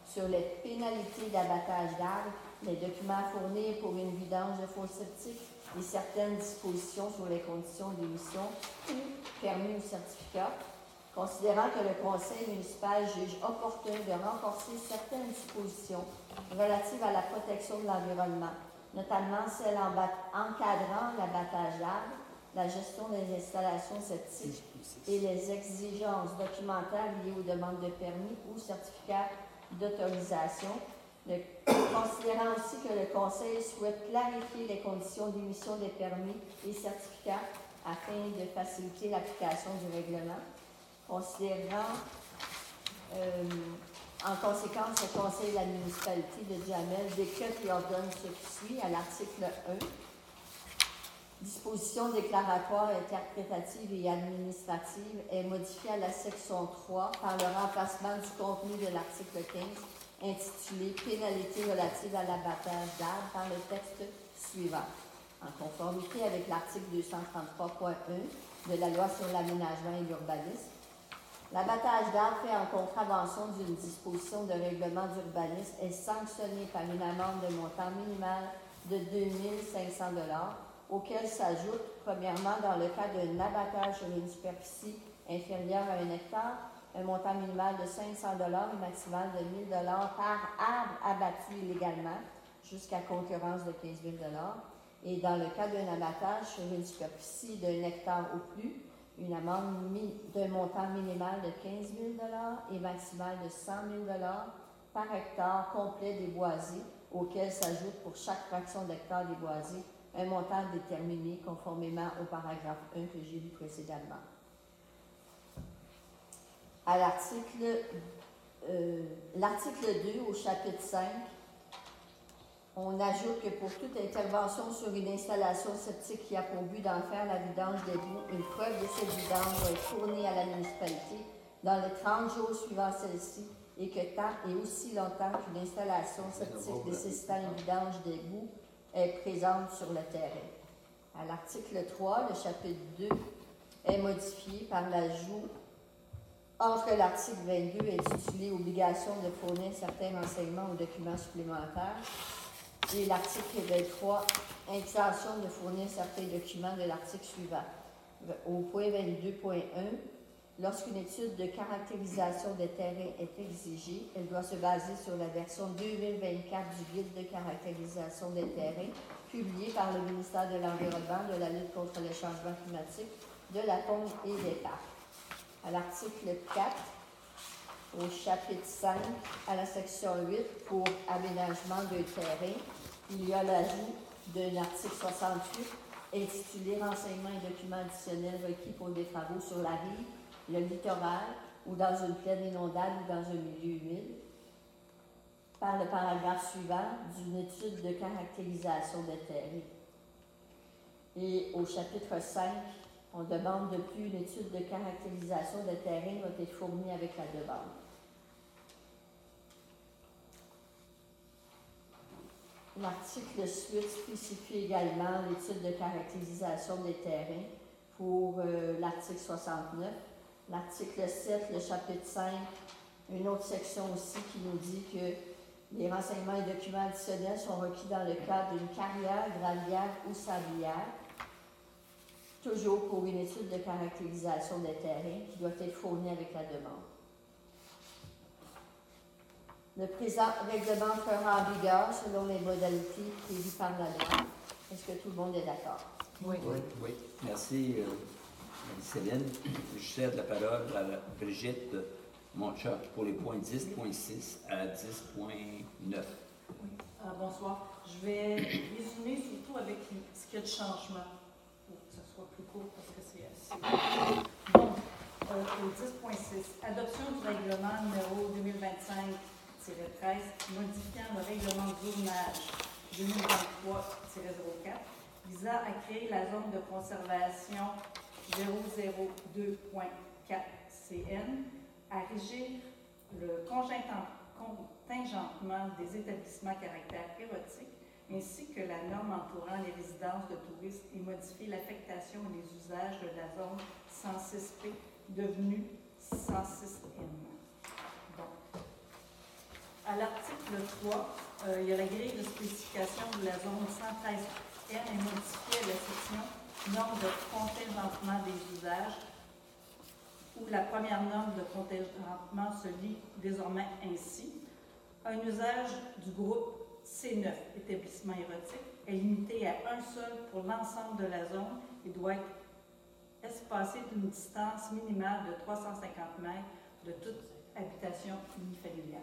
sur les pénalités d'abattage d'arbres, les documents à fournir pour une vidange de fosse septique et certaines dispositions sur les conditions d'émission ou permis ou certificat, considérant que le conseil municipal juge opportun de renforcer certaines dispositions relatives à la protection de l'environnement, notamment celles en encadrant l'abattage d'arbres, la gestion des installations septiques et les exigences documentaires liées aux demandes de permis ou certificats d'autorisation, le, considérant aussi que le Conseil souhaite clarifier les conditions d'émission des permis et certificats afin de faciliter l'application du règlement, considérant euh, en conséquence le Conseil de la municipalité de Duhamel décrète et ordonne ce qui suit à l'article un. Disposition déclaratoire, interprétative et administrative est modifiée à la section trois par le remplacement du contenu de l'article quinze intitulé Pénalité relative à l'abattage d'arbres par le texte suivant. En conformité avec l'article deux cent trente-trois point un de la loi sur l'aménagement et l'urbanisme, l'abattage d'arbres fait en contravention d'une disposition de règlement d'urbanisme est sanctionné par une amende de montant minimal de deux mille cinq cents dollars auquel s'ajoute, premièrement, dans le cas d'un abattage sur une superficie inférieure à un hectare, un montant minimal de cinq cents dollars et maximal de mille dollars par arbre abattu illégalement, jusqu'à concurrence de quinze mille dollars. Et dans le cas d'un abattage sur une superficie d'un hectare ou plus, une amende d'un montant minimal de quinze mille dollars et maximal de cent mille dollars par hectare complet des boisés, auquel s'ajoute pour chaque fraction d'hectare des boisés un montant déterminé conformément au paragraphe un que j'ai lu précédemment. À l'article euh, l'article deux, au chapitre cinq, on ajoute que pour toute intervention sur une installation septique qui a pour but d'en faire la vidange des boues, une preuve de cette vidange doit être fournie à la municipalité dans les trente jours suivant celle-ci et que tant et aussi longtemps qu'une installation septique nécessitant une vidange des boues est présente sur le terrain. À l'article trois, le chapitre deux est modifié par l'ajout entre l'article vingt-deux intitulé Obligation de fournir certains renseignements ou documents supplémentaires et l'article vingt-trois Exemption de fournir certains documents de l'article suivant. Au point vingt-deux point un, lorsqu'une étude de caractérisation des terrains est exigée, elle doit se baser sur la version deux mille vingt-quatre du guide de caractérisation des terrains, publié par le ministère de l'Environnement, de la lutte contre le changement climatique, de la faune et des parcs. À l'article quatre, au chapitre cinq, à la section huit, pour aménagement de terrain, il y a l'ajout d'un article soixante-huit intitulé Renseignements et documents additionnels requis pour des travaux sur la rive, le littoral ou dans une plaine inondable ou dans un milieu humide, par le paragraphe suivant d'une étude de caractérisation des terrains. Et au chapitre cinq, on demande de plus une étude de caractérisation des terrains va être fournie avec la demande. L'article huit spécifie également l'étude de caractérisation des terrains pour euh, l'article soixante-neuf. L'article sept, le chapitre cinq, une autre section aussi qui nous dit que les renseignements et documents additionnels sont requis dans le cadre d'une carrière, gravière ou sablière, toujours pour une étude de caractérisation des terrains qui doit être fournie avec la demande. Le présent règlement entrera en vigueur selon les modalités prévues par la loi. Est-ce que tout le monde est d'accord? Oui. Oui, oui. Merci, euh, Céline. Je cède la parole à Brigitte Monchoc pour les points dix point six à dix point neuf. Oui. Euh, bonsoir. Je vais résumer surtout avec ce qu'il y a de changement pour que ce soit plus court parce que c'est assez. Donc, euh, au dix point six, adoption du règlement numéro deux mille vingt-cinq treize modifiant le règlement de zonage deux mille vingt-trois zéro quatre visant à créer la zone de conservation zéro zéro deux point quatre C N, à régir le contingentement des établissements à caractère érotique ainsi que la norme entourant les résidences de touristes et modifier l'affectation et les usages de la zone cent six P devenue cent six N. Bon. à l'article trois, euh, il y a la grille de spécification de la zone cent treize M est modifiée à la section norme de contingentement des usages, où la première norme de contingentement se lit désormais ainsi. Un usage du groupe C neuf, établissement érotique, est limité à un seul pour l'ensemble de la zone et doit être espacé d'une distance minimale de trois cent cinquante mètres de toute habitation unifamiliale.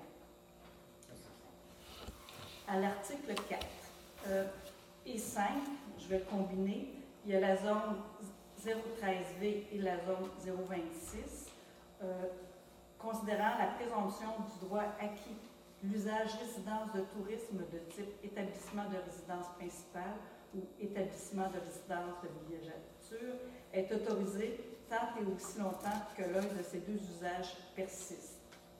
À l'article quatre euh, et cinq, je vais le combiner, il y a la zone zéro treize V et la zone zéro vingt-six, euh, considérant la présomption du droit acquis. L'usage résidence de tourisme de type établissement de résidence principale ou établissement de résidence de villégiature est autorisé tant et aussi longtemps que l'un de ces deux usages persiste.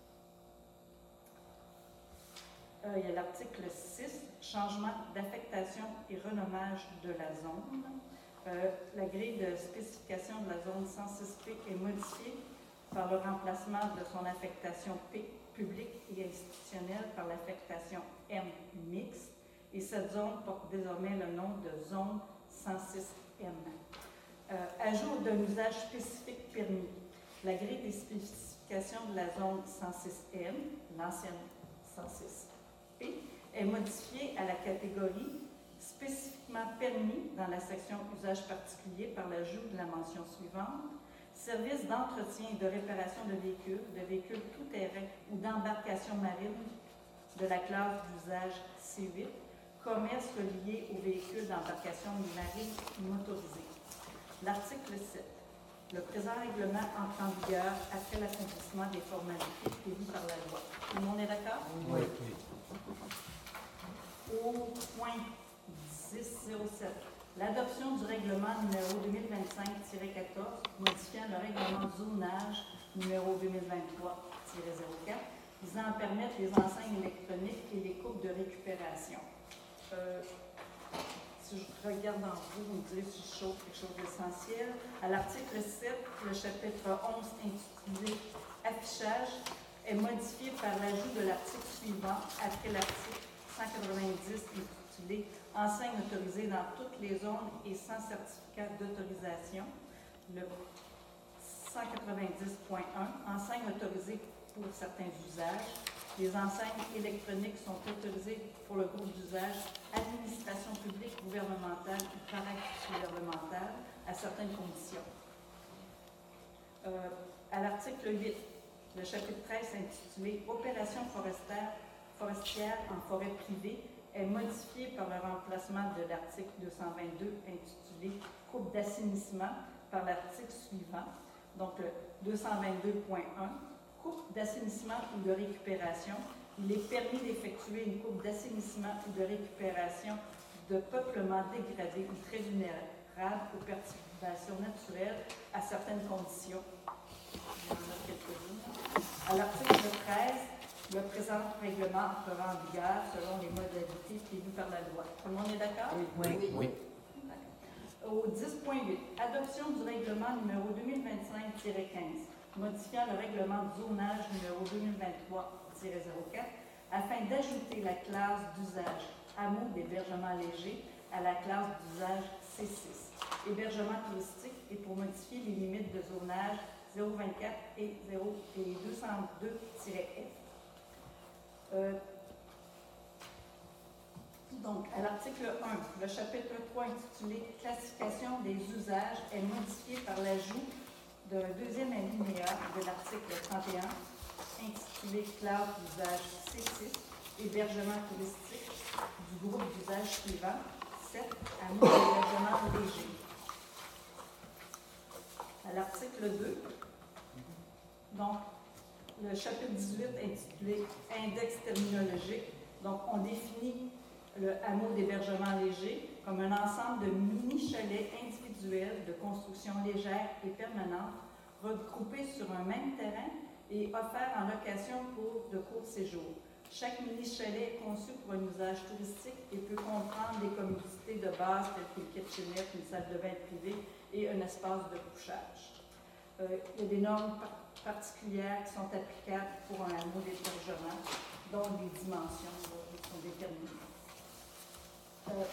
Euh, il y a l'article six, changement d'affectation et renommage de la zone. Euh, la grille de spécification de la zone cent six P est modifiée par le remplacement de son affectation P, publique et institutionnelle, par l'affectation M, mixte, et cette zone porte désormais le nom de zone cent six M. Euh, ajout d'un usage spécifique permis. La grille des spécifications de la zone cent six M, l'ancienne cent six P, est modifiée à la catégorie spécifiquement permis dans la section usage particulier par l'ajout de la mention suivante: service d'entretien et de réparation de véhicules, de véhicules tout-terrain ou d'embarcation marine de la classe d'usage C huit, commerce relié aux véhicules d'embarcation marine motorisés. L'article sept. Le présent règlement entre en vigueur après l'accomplissement des formalités prévues par la loi. Tout le monde est d'accord? Oui. Au point dix zéro sept. L'adoption du règlement numéro deux mille vingt-cinq tiret quatorze, modifiant le règlement de zonage numéro deux mille vingt-trois tiret zéro quatre, visant à permettre les enseignes électroniques et les coupes de récupération. Euh, si je regarde en vous, vous me direz si je chauffe quelque chose d'essentiel. À l'article sept, le chapitre onze intitulé Affichage est modifié par l'ajout de l'article suivant après l'article cent quatre-vingt-dix intitulé Enseigne autorisée dans toutes les zones et sans certificat d'autorisation. Le cent quatre-vingt-dix point un, enseigne autorisée pour certains usages. Les enseignes électroniques sont autorisées pour le groupe d'usage administration publique, gouvernementale ou paragouvernementale à certaines conditions. Euh, à l'article huit, le chapitre treize intitulé Opérations forestières, forestières en forêt privée est modifié par le remplacement de l'article deux cent vingt-deux intitulé Coupe d'assainissement par l'article suivant. Donc, le deux cent vingt-deux point un, coupe d'assainissement ou de récupération. Il est permis d'effectuer une coupe d'assainissement ou de récupération de peuplement dégradé ou très vulnérable aux perturbations naturelles à certaines conditions. Il y en a quelques-unes. À l'article treize, le présent règlement entrera en vigueur selon les modalités prévues par la loi. Tout le monde est d'accord? Oui. Oui. Oui. Au dix point huit, adoption du règlement numéro deux mille vingt-cinq tiret quinze, modifiant le règlement de zonage numéro deux mille vingt-trois tiret zéro quatre, afin d'ajouter la classe d'usage hameau d'hébergement léger à la classe d'usage C six, hébergement touristique, et pour modifier les limites de zonage zéro vingt-quatre et, et deux cent deux tiret F. Euh, donc, à l'article un, le chapitre trois intitulé Classification des usages est modifié par l'ajout d'un deuxième alinéa de l'article trente et un intitulé Classe d'usage C six, hébergement touristique du groupe d'usage suivant, sept, hameau d'hébergement léger. À l'article deux, donc, le chapitre dix-huit intitulé Index terminologique. Donc, on définit le hameau d'hébergement léger comme un ensemble de mini-chalets individuels de construction légère et permanente regroupés sur un même terrain et offerts en location pour de courts séjours. Chaque mini-chalet est conçu pour un usage touristique et peut comprendre des commodités de base telles qu'une kitchenette, une salle de bain privée et un espace de couchage. Euh, il y a des normes par particulières qui sont applicables pour un hameau d'hébergement. dont les dimensions là, sont déterminées. Euh,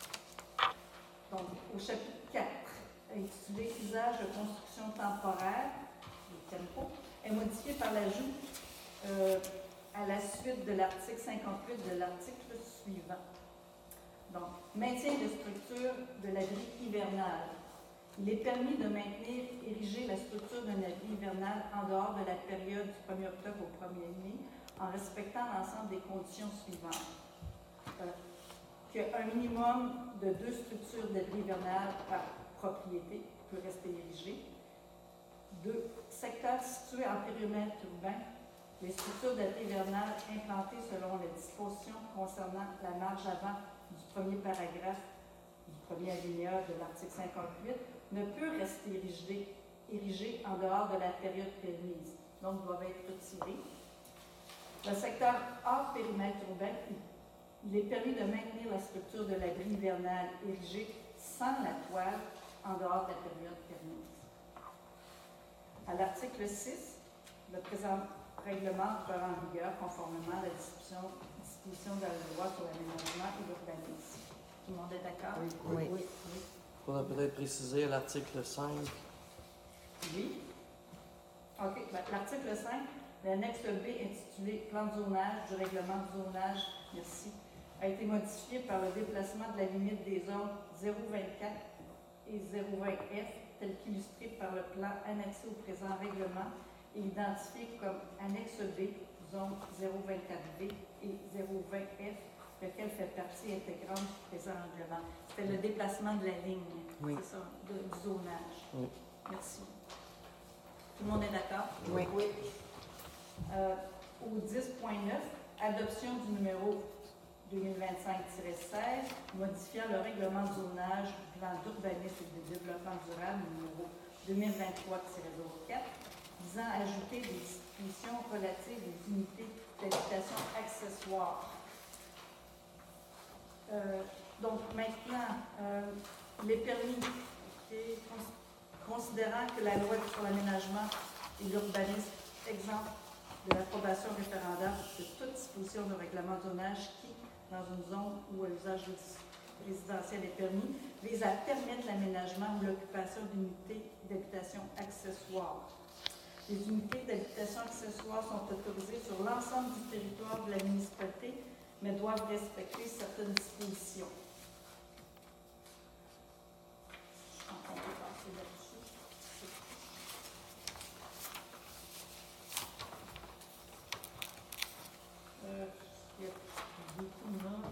donc, au chapitre quatre, intitulé Usage de construction temporaire, le tempo, est modifié par l'ajout euh, à la suite de l'article cinquante-huit de l'article suivant. Donc, maintien de structure de l'abri hivernal. Il est permis de maintenir, ériger la structure d'un abri hivernal en dehors de la période du premier octobre au premier mai, en respectant l'ensemble des conditions suivantes. Euh, qu'un minimum de deux structures d'abri hivernal par propriété peut rester érigé. Deux, secteurs situés en périmètre urbain, les structures d'abri hivernal implantées selon les dispositions concernant la marge avant du premier paragraphe du premier alinéa de l'article cinquante-huit ne peut rester érigé, érigé en dehors de la période permise, donc doivent être retirés. Le secteur hors périmètre urbain, il est permis de maintenir la structure de l'abri hivernal érigée sans la toile en dehors de la période permise. À l'article six, le présent règlement entrera en vigueur conformément à la disposition, disposition de la loi sur l'aménagement et l'urbanisme. Tout le monde est d'accord? Oui. Oui. oui. Il faudrait peut-être préciser l'article cinq. Oui. OK. Ben, l'article cinq, l'annexe B intitulé Plan de zonage du règlement de zonage, merci, a été modifié par le déplacement de la limite des zones zéro vingt-quatre et zéro vingt F, tel qu'illustré par le plan annexé au présent règlement et identifié comme annexe B, zone zéro vingt-quatre B et zéro vingt F, lequel fait partie intégrante du présent règlement. C'était le déplacement de la ligne, oui. C'est ça, de, du zonage. Oui. Merci. Tout le monde est d'accord? Oui. Oui. Euh, au dix point neuf, adoption du numéro deux mille vingt-cinq tiret seize, modifiant le règlement de zonage du plan d'urbanisme et de développement durable numéro deux mille vingt-trois tiret zéro quatre, visant à ajouter des dispositions relatives aux unités d'habitation accessoires. Euh, donc maintenant, euh, les permis, okay, considérant que la loi sur l'aménagement et l'urbanisme exempte de l'approbation référendaire de toute disposition de règlement de zonage qui, dans une zone où l'usage résidentiel est permis, vise à permettre l'aménagement ou l'occupation d'unités d'habitation accessoires. Les unités d'habitation accessoires sont autorisées sur l'ensemble du territoire de la municipalité, mais doivent respecter certaines dispositions. Je pense qu'on peut passer là-dessus. Euh, il y a beaucoup de normes.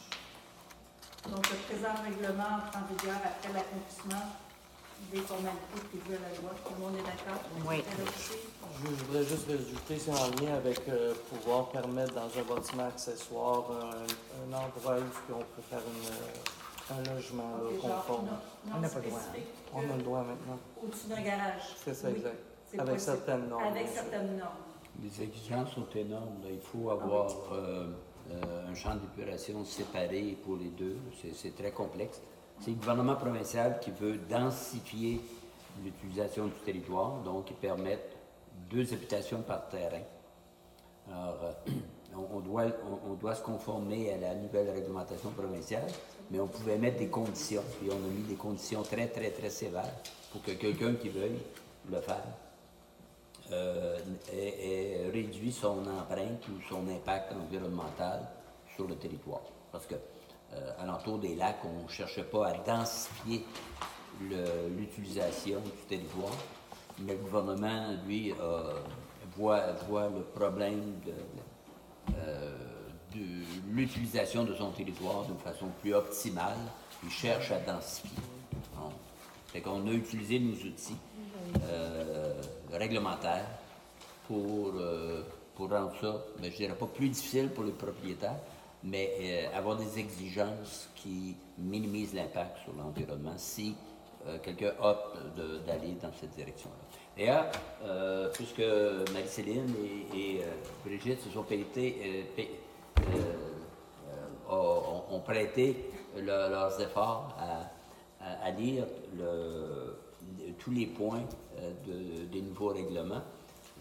Donc, le présent règlement entre en vigueur après l'accomplissement des formalités prévues à la loi. Tout le monde est d'accord? Oui. Je, je voudrais juste rajouter, c'est en lien avec euh, pouvoir permettre dans un bâtiment accessoire un, un endroit où on peut faire une, un logement là, Okay, genre, conforme. non, non On n'a pas le droit, spécifique On a le droit maintenant. au-dessus d'un garage. C'est ça, Oui, exact. c'est Avec possible. certaines normes. Avec bien sûr. certaines normes. Les exigences sont énormes. Là. Il faut avoir euh, euh, un champ d'épuration séparé pour les deux. C'est, c'est très complexe. C'est le gouvernement provincial qui veut densifier l'utilisation du territoire, donc qui permettent deux habitations par terrain. Alors, euh, on, on, doit, on, on doit se conformer à la nouvelle réglementation provinciale, mais on pouvait mettre des conditions, puis on a mis des conditions très, très, très sévères pour que quelqu'un qui veuille le faire euh, ait, ait réduit son empreinte ou son impact environnemental sur le territoire. Parce que Euh, alentour des lacs, on ne cherchait pas à densifier le, l'utilisation du territoire, mais le gouvernement, lui, euh, voit, voit le problème de, euh, de l'utilisation de son territoire d'une façon plus optimale. Il cherche à densifier. Donc, fait qu'on a utilisé nos outils euh, réglementaires pour, euh, pour rendre ça, mais je dirais pas plus difficile pour les propriétaires, mais euh, avoir des exigences qui minimisent l'impact sur l'environnement si euh, quelqu'un opte de, d'aller dans cette direction-là. D'ailleurs, euh, puisque Marie-Céline et, et euh, Brigitte se sont prêtées, euh, pay, euh, euh, ont, ont prêté le, leurs efforts à, à, à lire le, tous les points euh, de, des nouveaux règlements,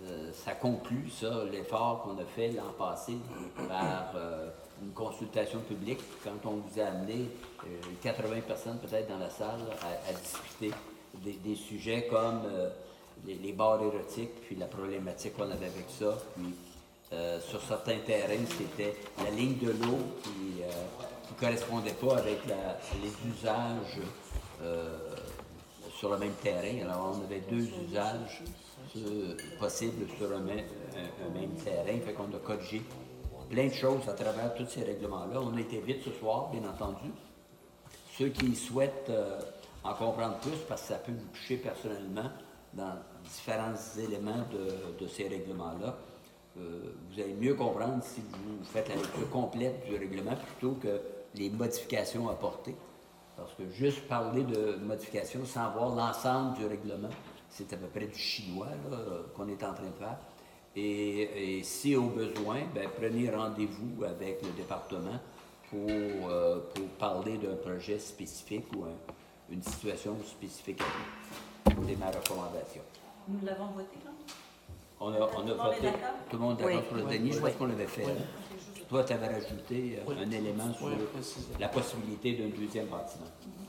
euh, ça conclut, ça, l'effort qu'on a fait l'an passé par euh, une consultation publique, quand on vous a amené euh, quatre-vingts personnes peut-être dans la salle à, à discuter des, des sujets comme euh, les, les bars érotiques, puis la problématique qu'on avait avec ça, puis euh, sur certains terrains, c'était la ligne de l'eau qui ne correspondait pas avec la, les usages euh, sur le même terrain. Alors, on avait deux usages euh, possibles sur un, même- un- un même terrain, fait qu'on a corrigé plein de choses à travers tous ces règlements-là. On a été vite ce soir, bien entendu. Ceux qui souhaitent euh, en comprendre plus, parce que ça peut vous toucher personnellement dans différents éléments de, de ces règlements-là, euh, vous allez mieux comprendre si vous faites la lecture complète du règlement plutôt que les modifications apportées. Parce que juste parler de modifications sans voir l'ensemble du règlement, c'est à peu près du chinois là, qu'on est en train de faire. Et, et si au besoin, ben, prenez rendez-vous avec le département pour, euh, pour parler d'un projet spécifique ou un- une situation spécifique à vous. C'est ma recommandation. Nous l'avons voté, là? On a, on Tout a le monde voté, est d'accord? tout le monde est d'accord Oui. sur le Oui. Denis, je Oui. pense qu'on l'avait fait. Oui. hein. Toi, tu avais rajouté euh, Oui. un élément sur Oui, précisément. la possibilité d'un deuxième bâtiment.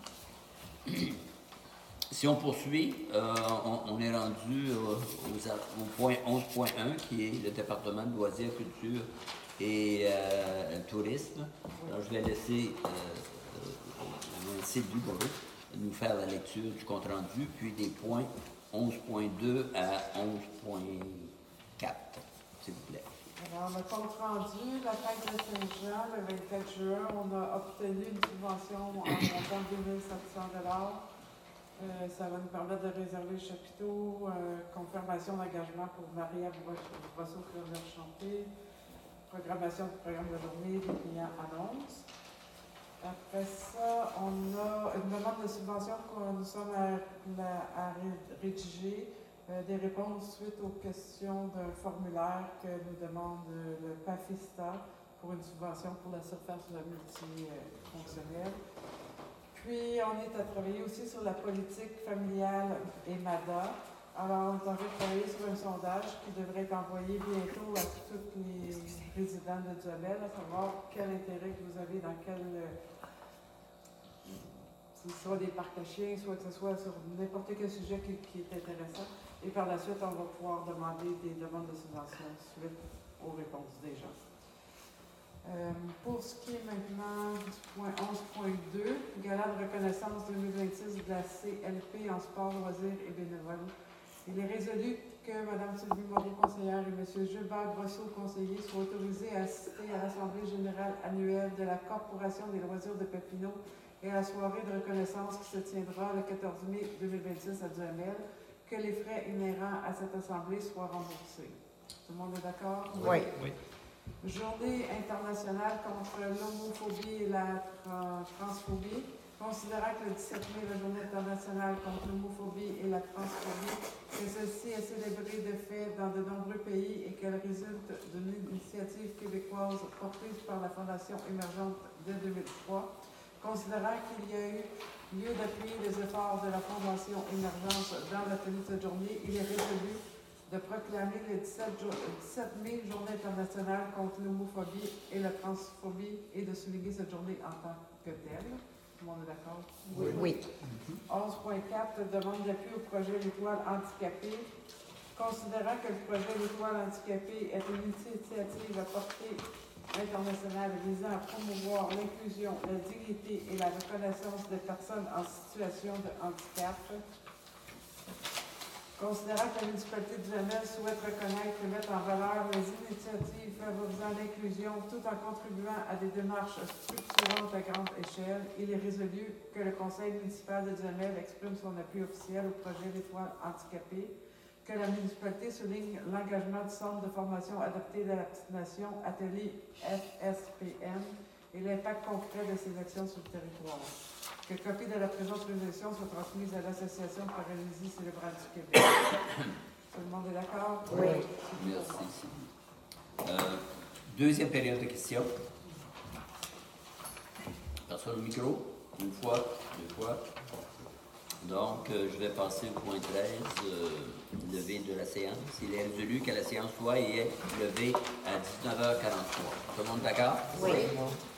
Si on poursuit, euh, on, on est rendu euh, aux a- au point onze point un, qui est le département de loisirs, culture et euh, tourisme. Alors, je vais laisser euh, euh, Sylvie Bourreau nous faire la lecture du compte-rendu, puis des points onze point deux à onze point quatre, s'il vous plaît. Alors, le compte rendu, la fête de Saint-Jean, le vingt-quatre juin, on a obtenu une subvention en montant deux mille sept cents dollars. Euh, ça va nous permettre de réserver le chapiteau, euh, confirmation d'engagement pour Maria Brosseau-Clermont-Chanté, programmation du programme de journée des clients annonces. Après ça, on a une demande de subvention que nous sommes à, à- à ré- rédiger, euh, des réponses suite aux questions d'un formulaire que nous demande euh, le PAFISTA pour une subvention pour la surface multifonctionnelle. Puis, on est à travailler aussi sur la politique familiale et M A D A. Alors, on est en train de travailler sur un sondage qui devrait être envoyé bientôt à tous les résidents de Duhamel, à savoir quel intérêt que vous avez dans quel... euh, que ce soit des parcs à chiens, soit que ce soit sur n'importe quel sujet qui, qui est intéressant. Et par la suite, on va pouvoir demander des demandes de subvention suite aux réponses des gens. Euh, pour ce qui est maintenant du point onze point deux, gala de reconnaissance deux mille vingt-six de la C L P en sport, loisirs et bénévoles. Il est résolu que Mme Sylvie Moreau, conseillère, et M. Gilbert Brosseau, conseiller, soient autorisés à assister à l'Assemblée générale annuelle de la Corporation des loisirs de Papineau et à la soirée de reconnaissance qui se tiendra le quatorze mai deux mille vingt-six à Duhamel, que les frais inhérents à cette assemblée soient remboursés. Tout le monde est d'accord? Oui. Oui. Journée internationale contre l'homophobie et la tra- transphobie. Considérant que le dix-sept mai, la journée internationale contre l'homophobie et la transphobie, que celle-ci est célébrée de fait dans de nombreux pays et qu'elle résulte d'une initiative québécoise portée par la Fondation émergente de deux mille trois. Considérant qu'il y a eu lieu d'appuyer les efforts de la Fondation émergente dans la tenue de cette journée, il est résolu de proclamer le dix-sept, jo- le dix-sept mai Journée internationale contre l'homophobie et la transphobie et de souligner cette journée en tant que telle. Tout le monde est d'accord? Oui. onze point quatre, demande d'appui au projet L'Étoile handicapée. Considérant que le projet L'Étoile handicapée est une initiative à portée internationale visant à promouvoir l'inclusion, la dignité et la reconnaissance des personnes en situation de handicap. Considérant que la municipalité de Duhamel souhaite reconnaître et mettre en valeur les initiatives favorisant l'inclusion tout en contribuant à des démarches structurantes à grande échelle, il est résolu que le conseil municipal de Duhamel exprime son appui officiel au projet L'Étoile handicapée, que la municipalité souligne l'engagement du Centre de formation adapté de la Petite Nation, atelier F S P N, et l'impact concret de ses actions sur le territoire. Que copie de la présente résolution soit transmise à l'Association Paralysie cérébrale du Québec. Tout le monde est d'accord? Oui. Merci. Euh, deuxième période de questions. Personne au micro? Une fois, deux fois. Donc, euh, je vais passer au point treize, euh, levé de la séance. Il est résolu que la séance soit et est levée à dix-neuf heures quarante-trois. Tout le monde d'accord? Oui.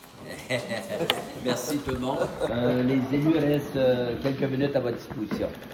Merci tout le monde. Euh, les élus restent euh, quelques minutes à votre disposition.